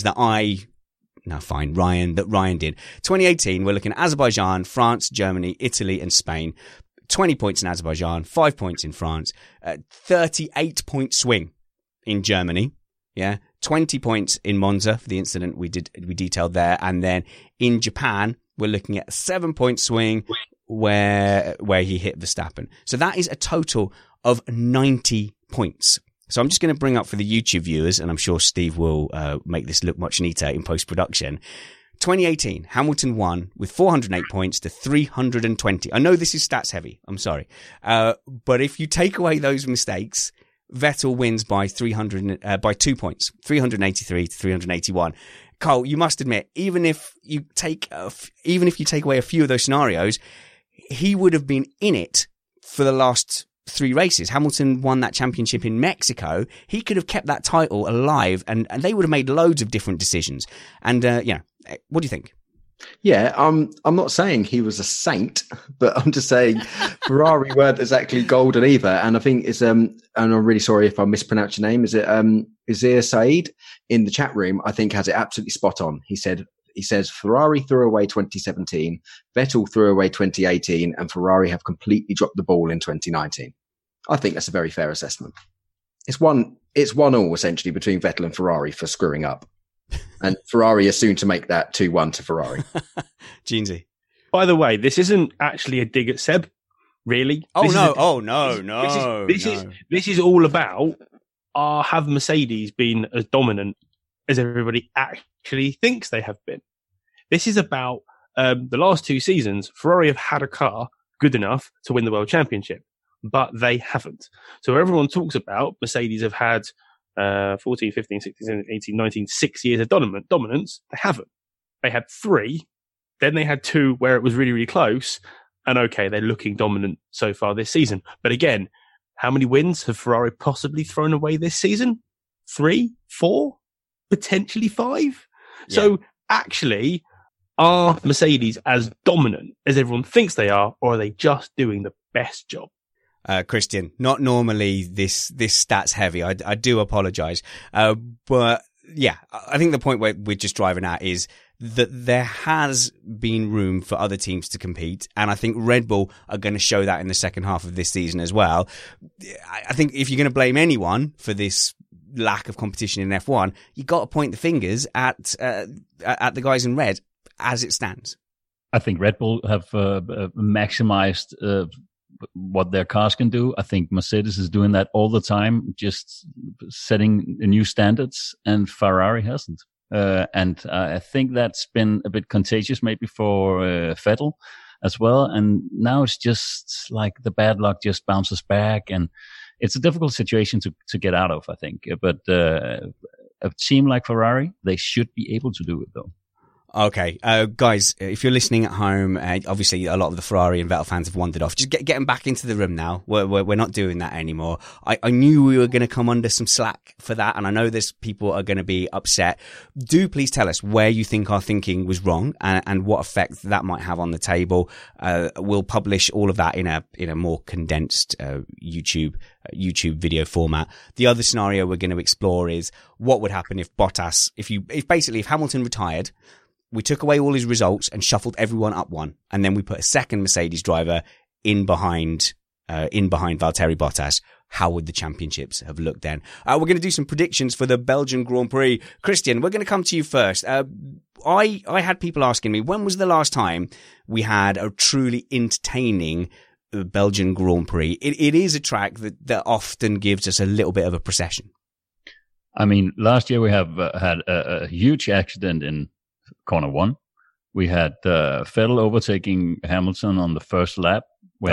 Ryan did. 2018, we're looking at Azerbaijan, France, Germany, Italy, and Spain. 20 points in Azerbaijan, 5 points in France, 38-point swing in Germany. Yeah. 20 points in Monza for the incident we detailed there. And then in Japan, we're looking at a 7-point swing where he hit Verstappen. So that is a total of 90 points. So I'm just going to bring up for the YouTube viewers, and I'm sure Steve will make this look much neater in post-production. 2018, Hamilton won with 408 points to 320. I know this is stats heavy. I'm sorry. But if you take away those mistakes, Vettel wins by 2 points, 383 to 381. Cole, you must admit, even if you take away a few of those scenarios, he would have been in it for the last 3 races. Hamilton won that championship in Mexico. He could have kept that title alive, and they would have made loads of different decisions. And what do you think? Yeah, I'm not saying he was a saint, but I'm just saying Ferrari weren't exactly golden either. And I think it's and I'm really sorry if I mispronounce your name. Is it Azir Said in the chat room? I think has it absolutely spot on. He says Ferrari threw away 2017, Vettel threw away 2018, and Ferrari have completely dropped the ball in 2019. I think that's a very fair assessment. It's 1-1 essentially between Vettel and Ferrari for screwing up. And Ferrari is soon to make that 2-1 to Ferrari. Jeansy. By the way, this isn't actually a dig at Seb, really. No. This is all about have Mercedes been as dominant as everybody actually thinks they have been? This is about the last 2 seasons. Ferrari have had a car good enough to win the World Championship, but they haven't. So everyone talks about Mercedes have had 14, 15, 16, 17, 18, 19, 6 years of dominance. They haven't. They had 3. Then they had 2 where it was really, really close. And okay, they're looking dominant so far this season. But again, how many wins have Ferrari possibly thrown away this season? 3, 4, potentially 5. Yeah. So actually, are Mercedes as dominant as everyone thinks they are, or are they just doing the best job? Christian, not normally this stats heavy. I do apologize. But yeah, I think the point where we're just driving at is that there has been room for other teams to compete. And I think Red Bull are going to show that in the second half of this season as well. I think if you're going to blame anyone for this lack of competition in F1, you got to point the fingers at the guys in red as it stands. I think Red Bull have maximized what their cars can do. I think Mercedes is doing that all the time, just setting new standards, and Ferrari hasn't. And I think that's been a bit contagious maybe for Vettel as well. And now it's just like the bad luck just bounces back, and it's a difficult situation to get out of, I think. But a team like Ferrari, they should be able to do it though. Okay, guys, if you're listening at home, obviously a lot of the Ferrari and Vettel fans have wandered off. Just get them back into the room now. We're not doing that anymore. I knew we were going to come under some slack for that, and I know there's people are going to be upset. Do please tell us where you think our thinking was wrong and what effect that might have on the table. We'll publish all of that in a more condensed YouTube video format. The other scenario we're going to explore is what would happen if Bottas, if Hamilton retired, we took away all his results and shuffled everyone up one, and then we put a second Mercedes driver in behind Valtteri Bottas. How would the championships have looked then? We're going to do some predictions for the Belgian Grand Prix. Christian, we're going to come to you first. I had people asking me, when was the last time we had a truly entertaining Belgian Grand Prix? It is a track that often gives us a little bit of a procession. I mean, last year we have had a huge accident in corner one. We had Vettel overtaking Hamilton on the first lap. We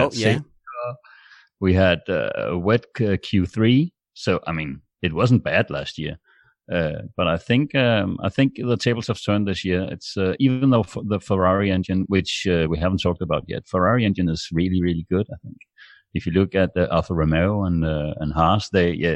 had a wet Q3. So, I mean, it wasn't bad last year. But I think the tables have turned this year. It's even though the Ferrari engine, which we haven't talked about yet, Ferrari engine is really, really good. I think if you look at Alfa Romeo and Haas,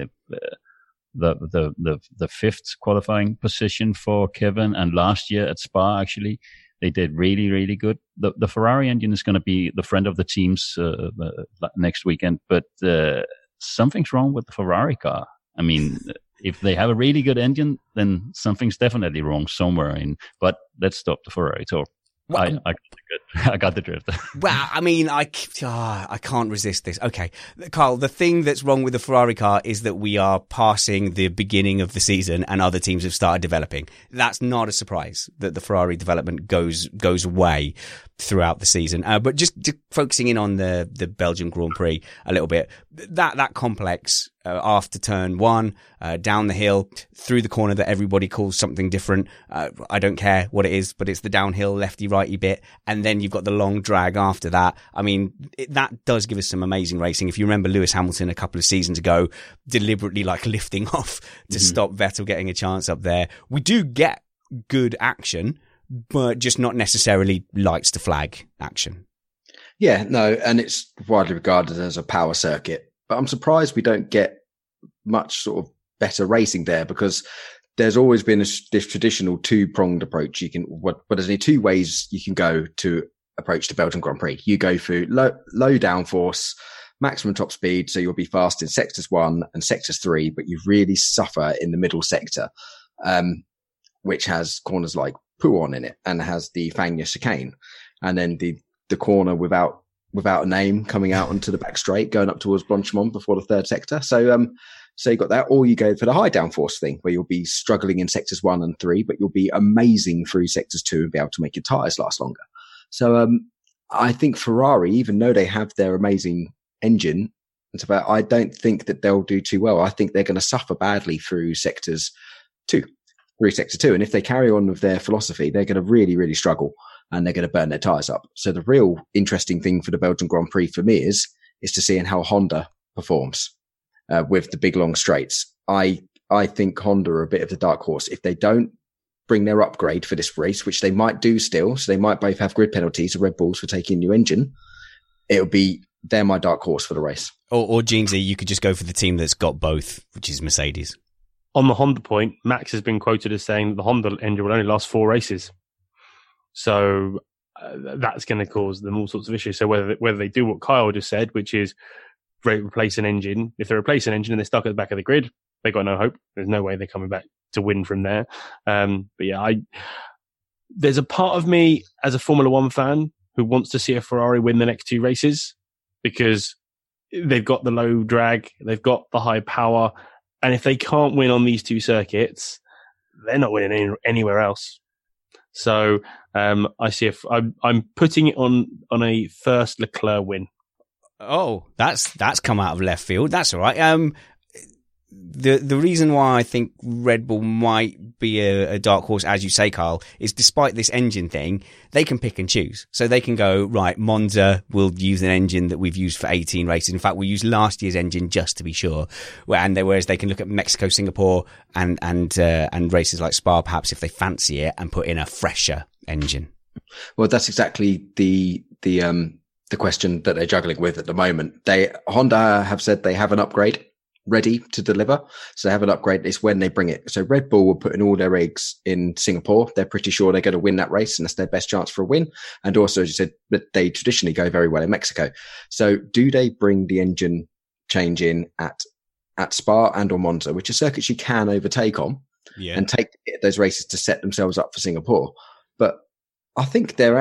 the fifth qualifying position for Kevin, and last year at Spa actually they did really, really good. The Ferrari engine is going to be the friend of the teams next weekend, but something's wrong with the Ferrari car. I mean, if they have a really good engine, then something's definitely wrong somewhere. But let's stop the Ferrari talk. Well, I got the drift. Well, I mean, I can't resist this. Okay, Carl, the thing that's wrong with the Ferrari car is that we are passing the beginning of the season and other teams have started developing. That's not a surprise that the Ferrari development goes away throughout the season. But just focusing in on the Belgian Grand Prix a little bit, that complex after turn one, down the hill, through the corner that everybody calls something different. I don't care what it is, but it's the downhill lefty righty bit. And then you've got the long drag after that. I mean, that does give us some amazing racing. If you remember Lewis Hamilton a couple of seasons ago, deliberately like lifting off to stop Vettel getting a chance up there. We do get good action, but just not necessarily lights to flag action. Yeah, no, and it's widely regarded as a power circuit. But I'm surprised we don't get much sort of better racing there, because there's always been this traditional two-pronged approach. There's only two ways you can go to approach the Belgian Grand Prix. You go through low downforce, maximum top speed, so you'll be fast in sectors 1 and sectors 3, but you really suffer in the middle sector, which has corners like Pouhon in it and has the Fagnes chicane, and then the corner without a name coming out onto the back straight, going up towards Blanchimont before the third sector. So you got that, or you go for the high downforce thing where you'll be struggling in sectors 1 and 3, but you'll be amazing through sectors 2 and be able to make your tires last longer. So I think Ferrari, even though they have their amazing engine, I don't think that they'll do too well. I think they're going to suffer badly through sector 2. And if they carry on with their philosophy, they're going to really, really struggle, and they're going to burn their tires up. So the real interesting thing for the Belgian Grand Prix for me is to see how Honda performs with the big long straights. I think Honda are a bit of the dark horse. If they don't bring their upgrade for this race, which they might do still, so they might both have grid penalties, the Red Bulls for taking a new engine, they're my dark horse for the race. Or Jeansy, you could just go for the team that's got both, which is Mercedes. On the Honda point, Max has been quoted as saying that the Honda engine will only last 4 races. So that's going to cause them all sorts of issues. So whether they do what Kyle just said, which is replace an engine, if they replace an engine and they're stuck at the back of the grid, they got no hope. There's no way they're coming back to win from there. But yeah, there's a part of me as a Formula One fan who wants to see a Ferrari win the next 2 races because they've got the low drag, they've got the high power, and if they can't win on these 2 circuits, they're not winning anywhere else. So I see I'm putting it on a first Leclerc win. Oh, that's come out of left field. That's all right. The reason why I think Red Bull might be a dark horse, as you say, Carl, is despite this engine thing, they can pick and choose. So they can go, right, Monza will use an engine that we've used for 18 races. In fact, we used last year's engine just to be sure. Whereas they can look at Mexico, Singapore, and races like Spa, perhaps if they fancy it, and put in a fresher engine. Well, that's exactly the question that they're juggling with at the moment. Honda have said they have an upgrade ready to deliver. So they have an upgrade. It's when they bring it. So Red Bull were putting all their eggs in Singapore. They're pretty sure they're going to win that race, and that's their best chance for a win. And also, as you said, they traditionally go very well in Mexico. So do they bring the engine change in at Spa and or Monza, which are circuits you can overtake on, and take those races to set themselves up for Singapore? But I think their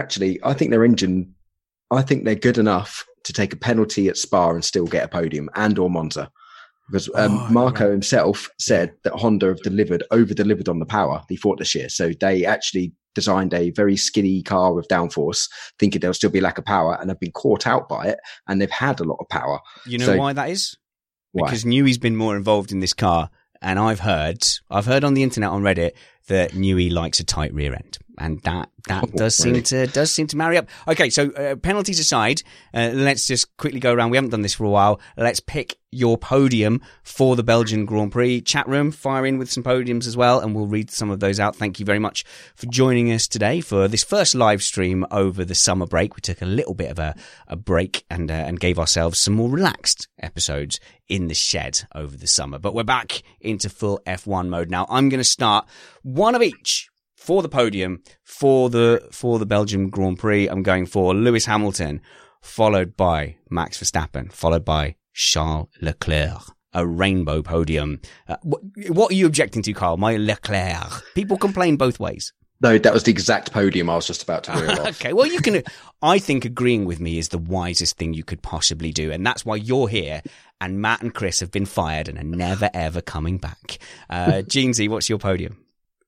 engine, I think they're good enough to take a penalty at Spa and still get a podium, and or Monza. Because Marco himself said that Honda have over-delivered on the power. They thought this year. So they actually designed a very skinny car with downforce, thinking there'll still be lack of power, and have been caught out by it, and they've had a lot of power. You know why that is? Why? Because Newey's been more involved in this car, and I've heard on the internet, on Reddit, that Newey likes a tight rear end. And that does seem to marry up. Okay, so penalties aside, let's just quickly go around. We haven't done this for a while. Let's pick your podium for the Belgian Grand Prix. Chat room, fire in with some podiums as well, and we'll read some of those out. Thank you very much for joining us today for this first live stream over the summer break. We took a little bit of a break and gave ourselves some more relaxed episodes in the shed over the summer. But we're back into full F1 mode now. I'm going to start one of each for the podium for the Belgian Grand Prix. I'm going for Lewis Hamilton, followed by Max Verstappen, followed by Charles Leclerc. A rainbow podium. What are you objecting to, Carl? My Leclerc. People complain both ways. No, that was the exact podium I was just about to reel off. Okay, well, you can. I think agreeing with me is the wisest thing you could possibly do, and that's why you're here. And Matt and Chris have been fired and are never ever coming back. Jeansy, what's your podium?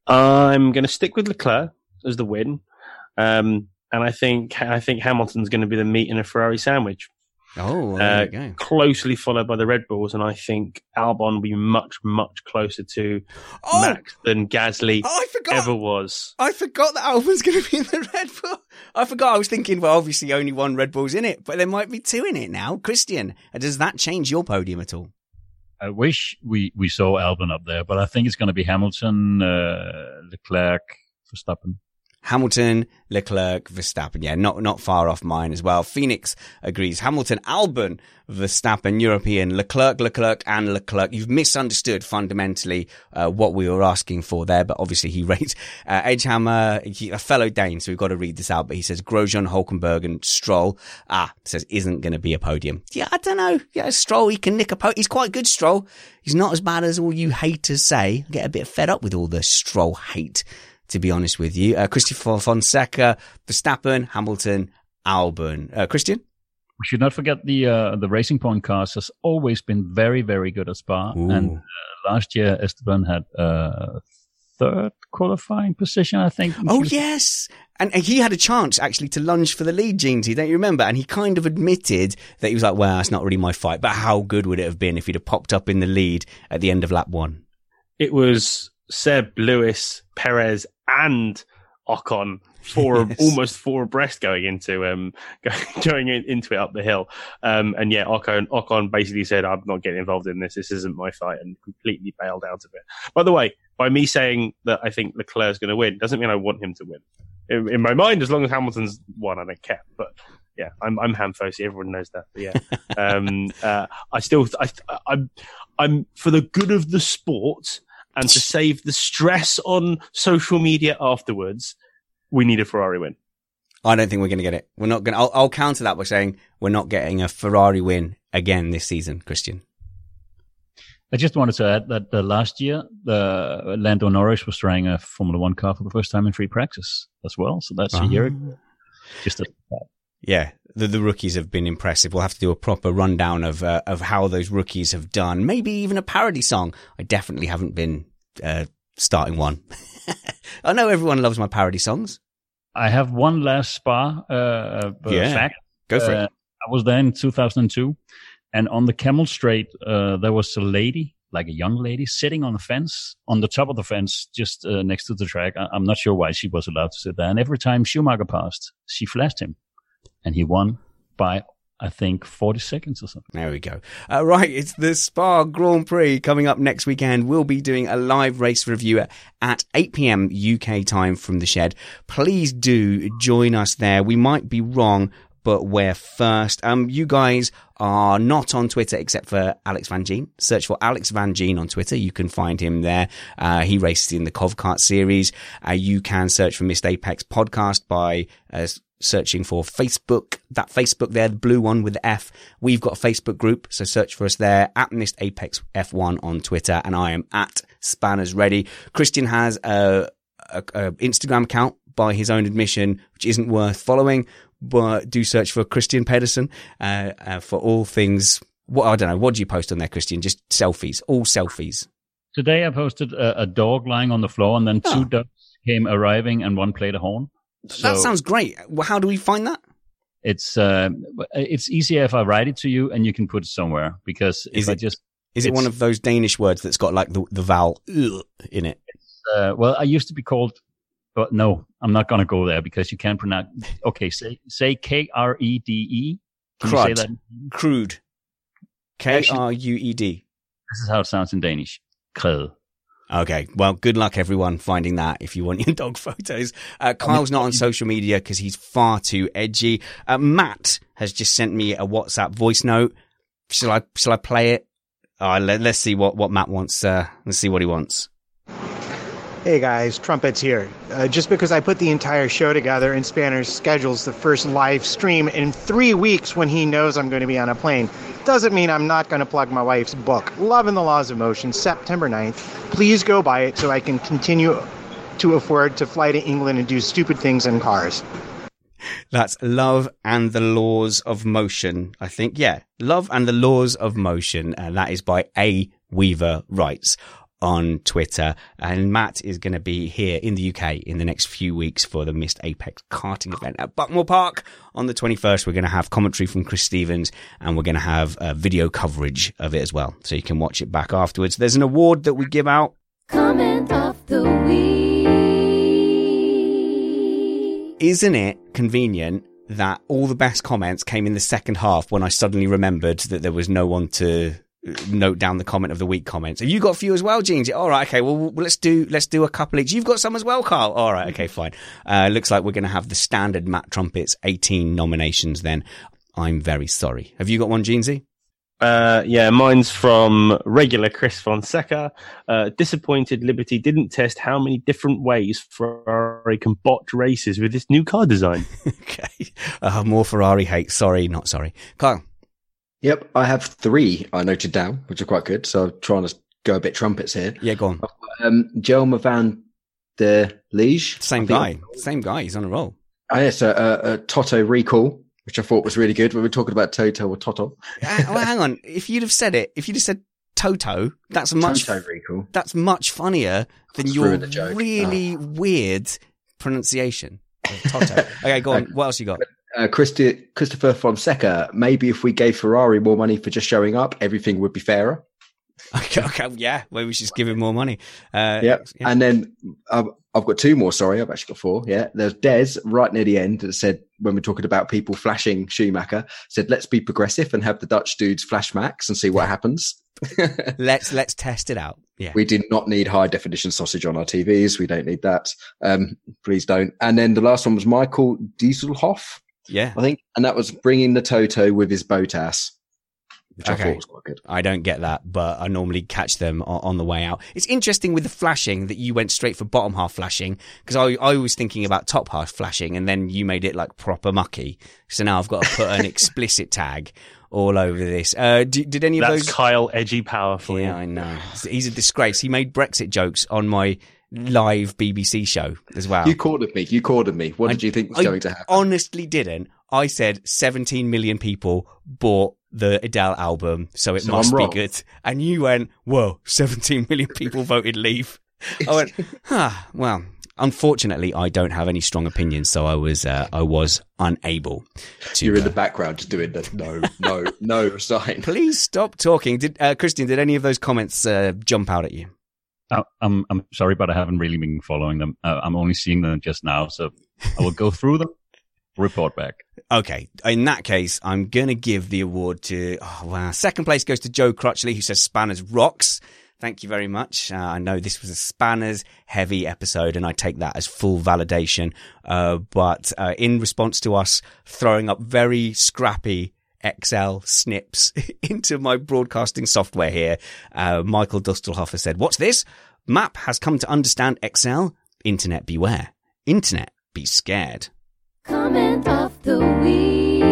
I'm going to stick with Leclerc as the win, and I think Hamilton's going to be the meat in a Ferrari sandwich. Oh, there you go. Closely followed by the Red Bulls, and I think Albon will be much, much closer to Max than Gasly ever was. I forgot that Albon's going to be in the Red Bull. I forgot. I was thinking, well, obviously only one Red Bull's in it, but there might be 2 in it now. Christian, does that change your podium at all? I wish we saw Albon up there, but I think it's going to be Hamilton, Leclerc, Verstappen. Hamilton, Leclerc, Verstappen. Yeah, not far off mine as well. Phoenix agrees. Hamilton, Albon, Verstappen, European, Leclerc, and Leclerc. You've misunderstood fundamentally what we were asking for there, but obviously he rates Edgehammer, a fellow Dane, so we've got to read this out, but he says Grosjean, Hulkenberg, and Stroll. Says isn't going to be a podium. Yeah, I don't know. Yeah, Stroll, he can nick a podium. He's quite good, Stroll. He's not as bad as all you haters say. I get a bit fed up with all the Stroll hate, to be honest with you. Christopher Fonseca, Verstappen, Hamilton, Albon. Christian? We should not forget the Racing Point cars has always been very, very good at Spa. Ooh. And last year, Esteban had third qualifying position, I think. Oh, yes. And he had a chance, actually, to lunge for the lead, Jeansy, don't you remember? And he kind of admitted that he was like, well, it's not really my fight. But how good would it have been if he'd have popped up in the lead at the end of lap 1? It was Seb, Lewis, Perez, and Ocon almost 4 abreast going into it up the hill. And yeah, Ocon basically said, I'm not getting involved in this. This isn't my fight, and completely bailed out of it. By the way, by me saying that I think Leclerc's going to win doesn't mean I want him to win. In my mind, as long as Hamilton's won, I don't care. But yeah, I'm ham-fousy. Everyone knows that. But yeah, I'm for the good of the sport and to save the stress on social media afterwards, we need a Ferrari win. I don't think we're going to get it. We're not going. I'll counter that by saying we're not getting a Ferrari win again this season, Christian. I just wanted to add that last year, the Lando Norris was trying a Formula One car for the first time in free practice as well. So that's a year ago. Yeah, the rookies have been impressive. We'll have to do a proper rundown of how those rookies have done. Maybe even a parody song. I definitely haven't been starting one. I know everyone loves my parody songs. I have one last Spa fact. Go for it. I was there in 2002. And on the Camel Straight, there was a lady, like a young lady, sitting on the fence, on the top of the fence, just next to the track. I'm not sure why she was allowed to sit there. And every time Schumacher passed, she flashed him. And he won by, I think, 40 seconds or something. There we go. Right, it's the Spa Grand Prix coming up next weekend. We'll be doing a live race review at 8 p.m. UK time from the shed. Please do join us there. We might be wrong, but we're first. You guys are not on Twitter except for Alex Van Gien. Search for Alex Van Gien on Twitter. You can find him there. He races in the Covkart series. You can search for Missed Apex podcast by searching for Facebook. That Facebook there, the blue one with the F. We've got a Facebook group, so search for us there at Missed Apex F1 on Twitter, and I am at Spanners Ready. Christian has a Instagram account by his own admission, which isn't worth following. But do search for Christian Pedersen for all things. I don't know. What do you post on there, Christian? Just selfies, all selfies. Today I posted a dog lying on the floor, and then two dogs came arriving, and one played a horn. So that sounds great. Well, how do we find that? It's easier if I write it to you, and you can put it somewhere. Because is it one of those Danish words that's got like the vowel in it? Well, I used to be called. But no, I'm not going to go there because you can't pronounce. Okay, say K-R-E-D-E. Can you say that? Crude. K-R-U-E-D. This is how it sounds in Danish. Kred. Okay, well, good luck everyone finding that if you want your dog photos. Kyle's not on social media because he's far too edgy. Matt has just sent me a WhatsApp voice note. Shall I play it? Let's see what Matt wants. Let's see what he wants. Hey guys, Trumpets here. Just because I put the entire show together and Spanner schedules the first live stream in 3 weeks when he knows I'm going to be on a plane, doesn't mean I'm not going to plug my wife's book, Love and the Laws of Motion, September 9th. Please go buy it so I can continue to afford to fly to England and do stupid things in cars. That's Love and the Laws of Motion, I think. Yeah, Love and the Laws of Motion. And that is by A. Weaver Writes on Twitter. And Matt is going to be here in the UK in the next few weeks for the Missed Apex karting event at Buckmore Park on the 21st. We're going to have commentary from Chris Stevens, and we're going to have video coverage of it as well, so you can watch it back afterwards. There's an award that we give out. Comment of the week. Isn't it convenient that all the best comments came in the second half when I suddenly remembered that there was no one to note down the comment of the week comments? Have you got a few as well, Jeans? All right, okay. Well, let's do a couple each. You've got some as well, Carl. All right, okay, fine. Looks like we're going to have the standard Matt Trumpets 18 nominations then. I'm very sorry. Have you got one, Jeansy? Yeah, mine's from regular Chris Fonseca. Disappointed Liberty didn't test how many different ways Ferrari can botch races with this new car design. Okay. More Ferrari hate. Sorry, not sorry. Kyle? Yep, I have 3 I noted down, which are quite good. So I'm trying to go a bit trumpets here. Yeah, go on. Jelmer van der Liege. Same guy. He's on a roll. Oh, yes, a Toto recall, which I thought was really good when we were talking about Toto or Toto. Well, hang on. If you'd have said Toto, that's much funnier than your really weird pronunciation of Toto. Okay, go on. What else you got? Christopher Fonseca. Maybe if we gave Ferrari more money for just showing up, everything would be fairer. Okay, yeah. Maybe we should just give him more money. Yeah. And then I've got 2 more. Sorry, I've actually got 4. Yeah. There's Des right near the end that said, when we're talking about people flashing Schumacher, said, let's be progressive and have the Dutch dudes flash Max and see what happens. Let's test it out. Yeah. We do not need high definition sausage on our TVs. We don't need that. Please don't. And then the last one was Michael Dieselhoff. Yeah. I think. And that was bringing the Toto with his boat ass. which I thought was quite good. I don't get that, but I normally catch them on the way out. It's interesting with the flashing that you went straight for bottom half flashing, because I was thinking about top half flashing, and then you made it like proper mucky. So now I've got to put an explicit tag all over this. Did any of those? That's Kyle Edgy Power for you. Yeah, I know. He's a disgrace. He made Brexit jokes on my live BBC show as well. You cornered me. What did you think was going to happen? I honestly didn't. I said 17 million people bought the Adele album, so it must be good. And you went, whoa, 17 million people voted leave. I went, well, unfortunately, I don't have any strong opinions, so I was unable to. You're in the background just doing the no sign. Please stop talking. Christian, did any of those comments jump out at you? I'm sorry, but I haven't really been following them. I'm only seeing them just now, so I will go through them, report back. Okay, in that case, I'm going to give the award to, second place goes to Joe Crutchley, who says Spanners rocks. Thank you very much. I know this was a Spanners heavy episode, and I take that as full validation. But in response to us throwing up very scrappy Excel snips into my broadcasting software here, Michael Dustelhofer said, "What's this? Map has come to understand Excel. Internet beware. Internet be scared." Comment of the week.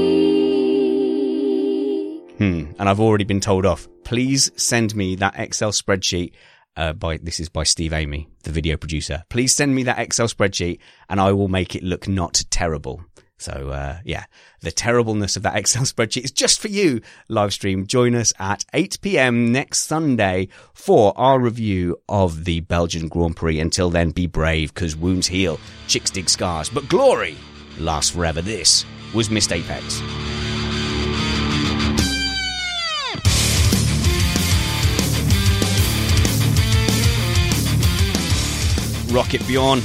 And I've already been told off. Please send me that Excel spreadsheet. This is by Steve Amy, the video producer. Please send me that Excel spreadsheet, and I will make it look not terrible. So, the terribleness of that Excel spreadsheet is just for you, live stream. Join us at 8 p.m. next Sunday for our review of the Belgian Grand Prix. Until then, be brave, because wounds heal, chicks dig scars, but glory lasts forever. This was Missed Apex. Rocket Bjorn.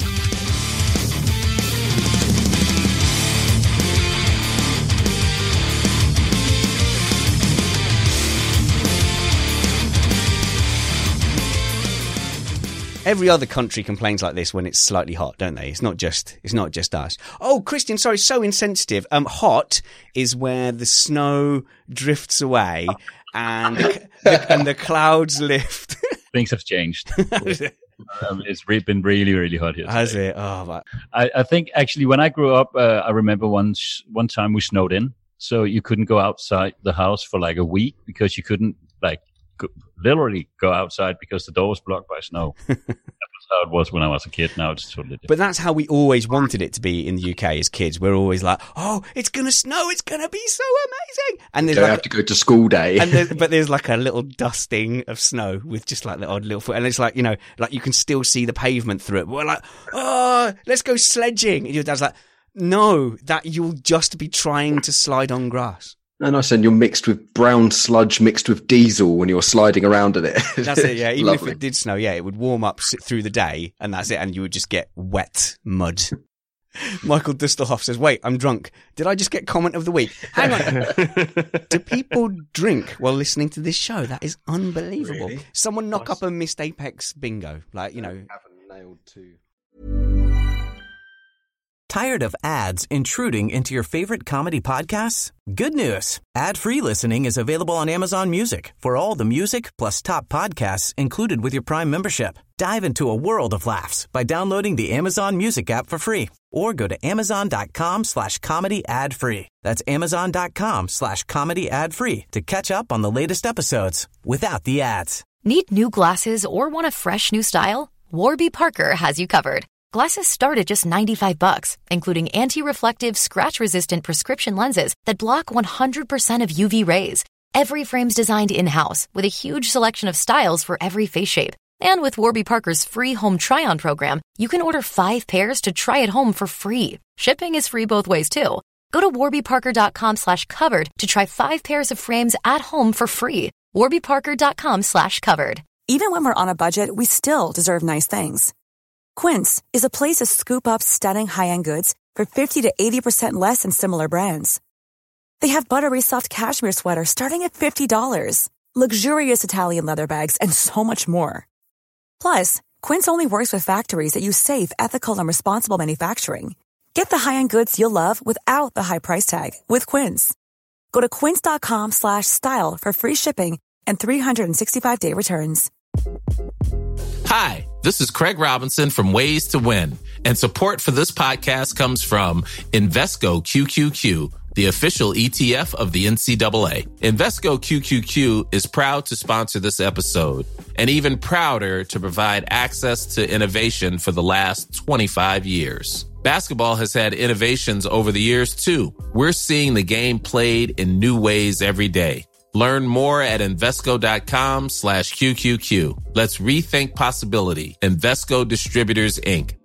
Every other country complains like this when it's slightly hot, don't they? It's not just us. Oh, Christian, sorry, so insensitive. Hot is where the snow drifts away and the clouds lift. Things have changed. It's been really, really hot here today. Has it? Oh, but I think actually when I grew up, I remember one time we snowed in, so you couldn't go outside the house for like a week because you couldn't literally go outside because the door was blocked by snow. That was how it was when I was a kid. Now it's totally different. But that's how we always wanted it to be in the UK as kids. We're always like, oh, it's going to snow. It's going to be so amazing. And there's have to go to school day. But there's like a little dusting of snow with just like the odd little foot. And it's like, like you can still see the pavement through it. We're like, oh, let's go sledging. And your dad's like, no, that you'll just be trying to slide on grass. And I said you're mixed with brown sludge mixed with diesel when you're sliding around in it. That's it, yeah. Even if it did snow, it would warm up through the day, and that's it, and you would just get wet mud. Michael Dustelhoff says, wait, I'm drunk. Did I just get comment of the week? Hang on. Do people drink while listening to this show? That is unbelievable. Really? Someone knock up a Missed Apex bingo. I haven't nailed two. Tired of ads intruding into your favorite comedy podcasts? Good news. Ad-free listening is available on Amazon Music for all the music plus top podcasts included with your Prime membership. Dive into a world of laughs by downloading the Amazon Music app for free or go to amazon.com/comedy ad-free. That's amazon.com/comedy ad-free to catch up on the latest episodes without the ads. Need new glasses or want a fresh new style? Warby Parker has you covered. Glasses start at just $95, including anti-reflective, scratch-resistant prescription lenses that block 100% of UV rays. Every frame's designed in-house with a huge selection of styles for every face shape. And with Warby Parker's free home try-on program, you can order 5 pairs to try at home for free. Shipping is free both ways, too. Go to warbyparker.com/covered to try 5 pairs of frames at home for free. warbyparker.com/covered. Even when we're on a budget, we still deserve nice things. Quince is a place to scoop up stunning high-end goods for 50 to 80% less than similar brands. They have buttery soft cashmere sweaters starting at $50, luxurious Italian leather bags, and so much more. Plus, Quince only works with factories that use safe, ethical, and responsible manufacturing. Get the high-end goods you'll love without the high price tag with Quince. Go to quince.com/style for free shipping and 365-day returns. Hi, this is Craig Robinson from Ways to Win, and support for this podcast comes from Invesco QQQ, the official ETF of the NCAA. Invesco QQQ is proud to sponsor this episode, and even prouder to provide access to innovation for the last 25 years. Basketball has had innovations over the years, too. We're seeing the game played in new ways every day. Learn more at Invesco.com/QQQ. Let's rethink possibility. Invesco Distributors, Inc.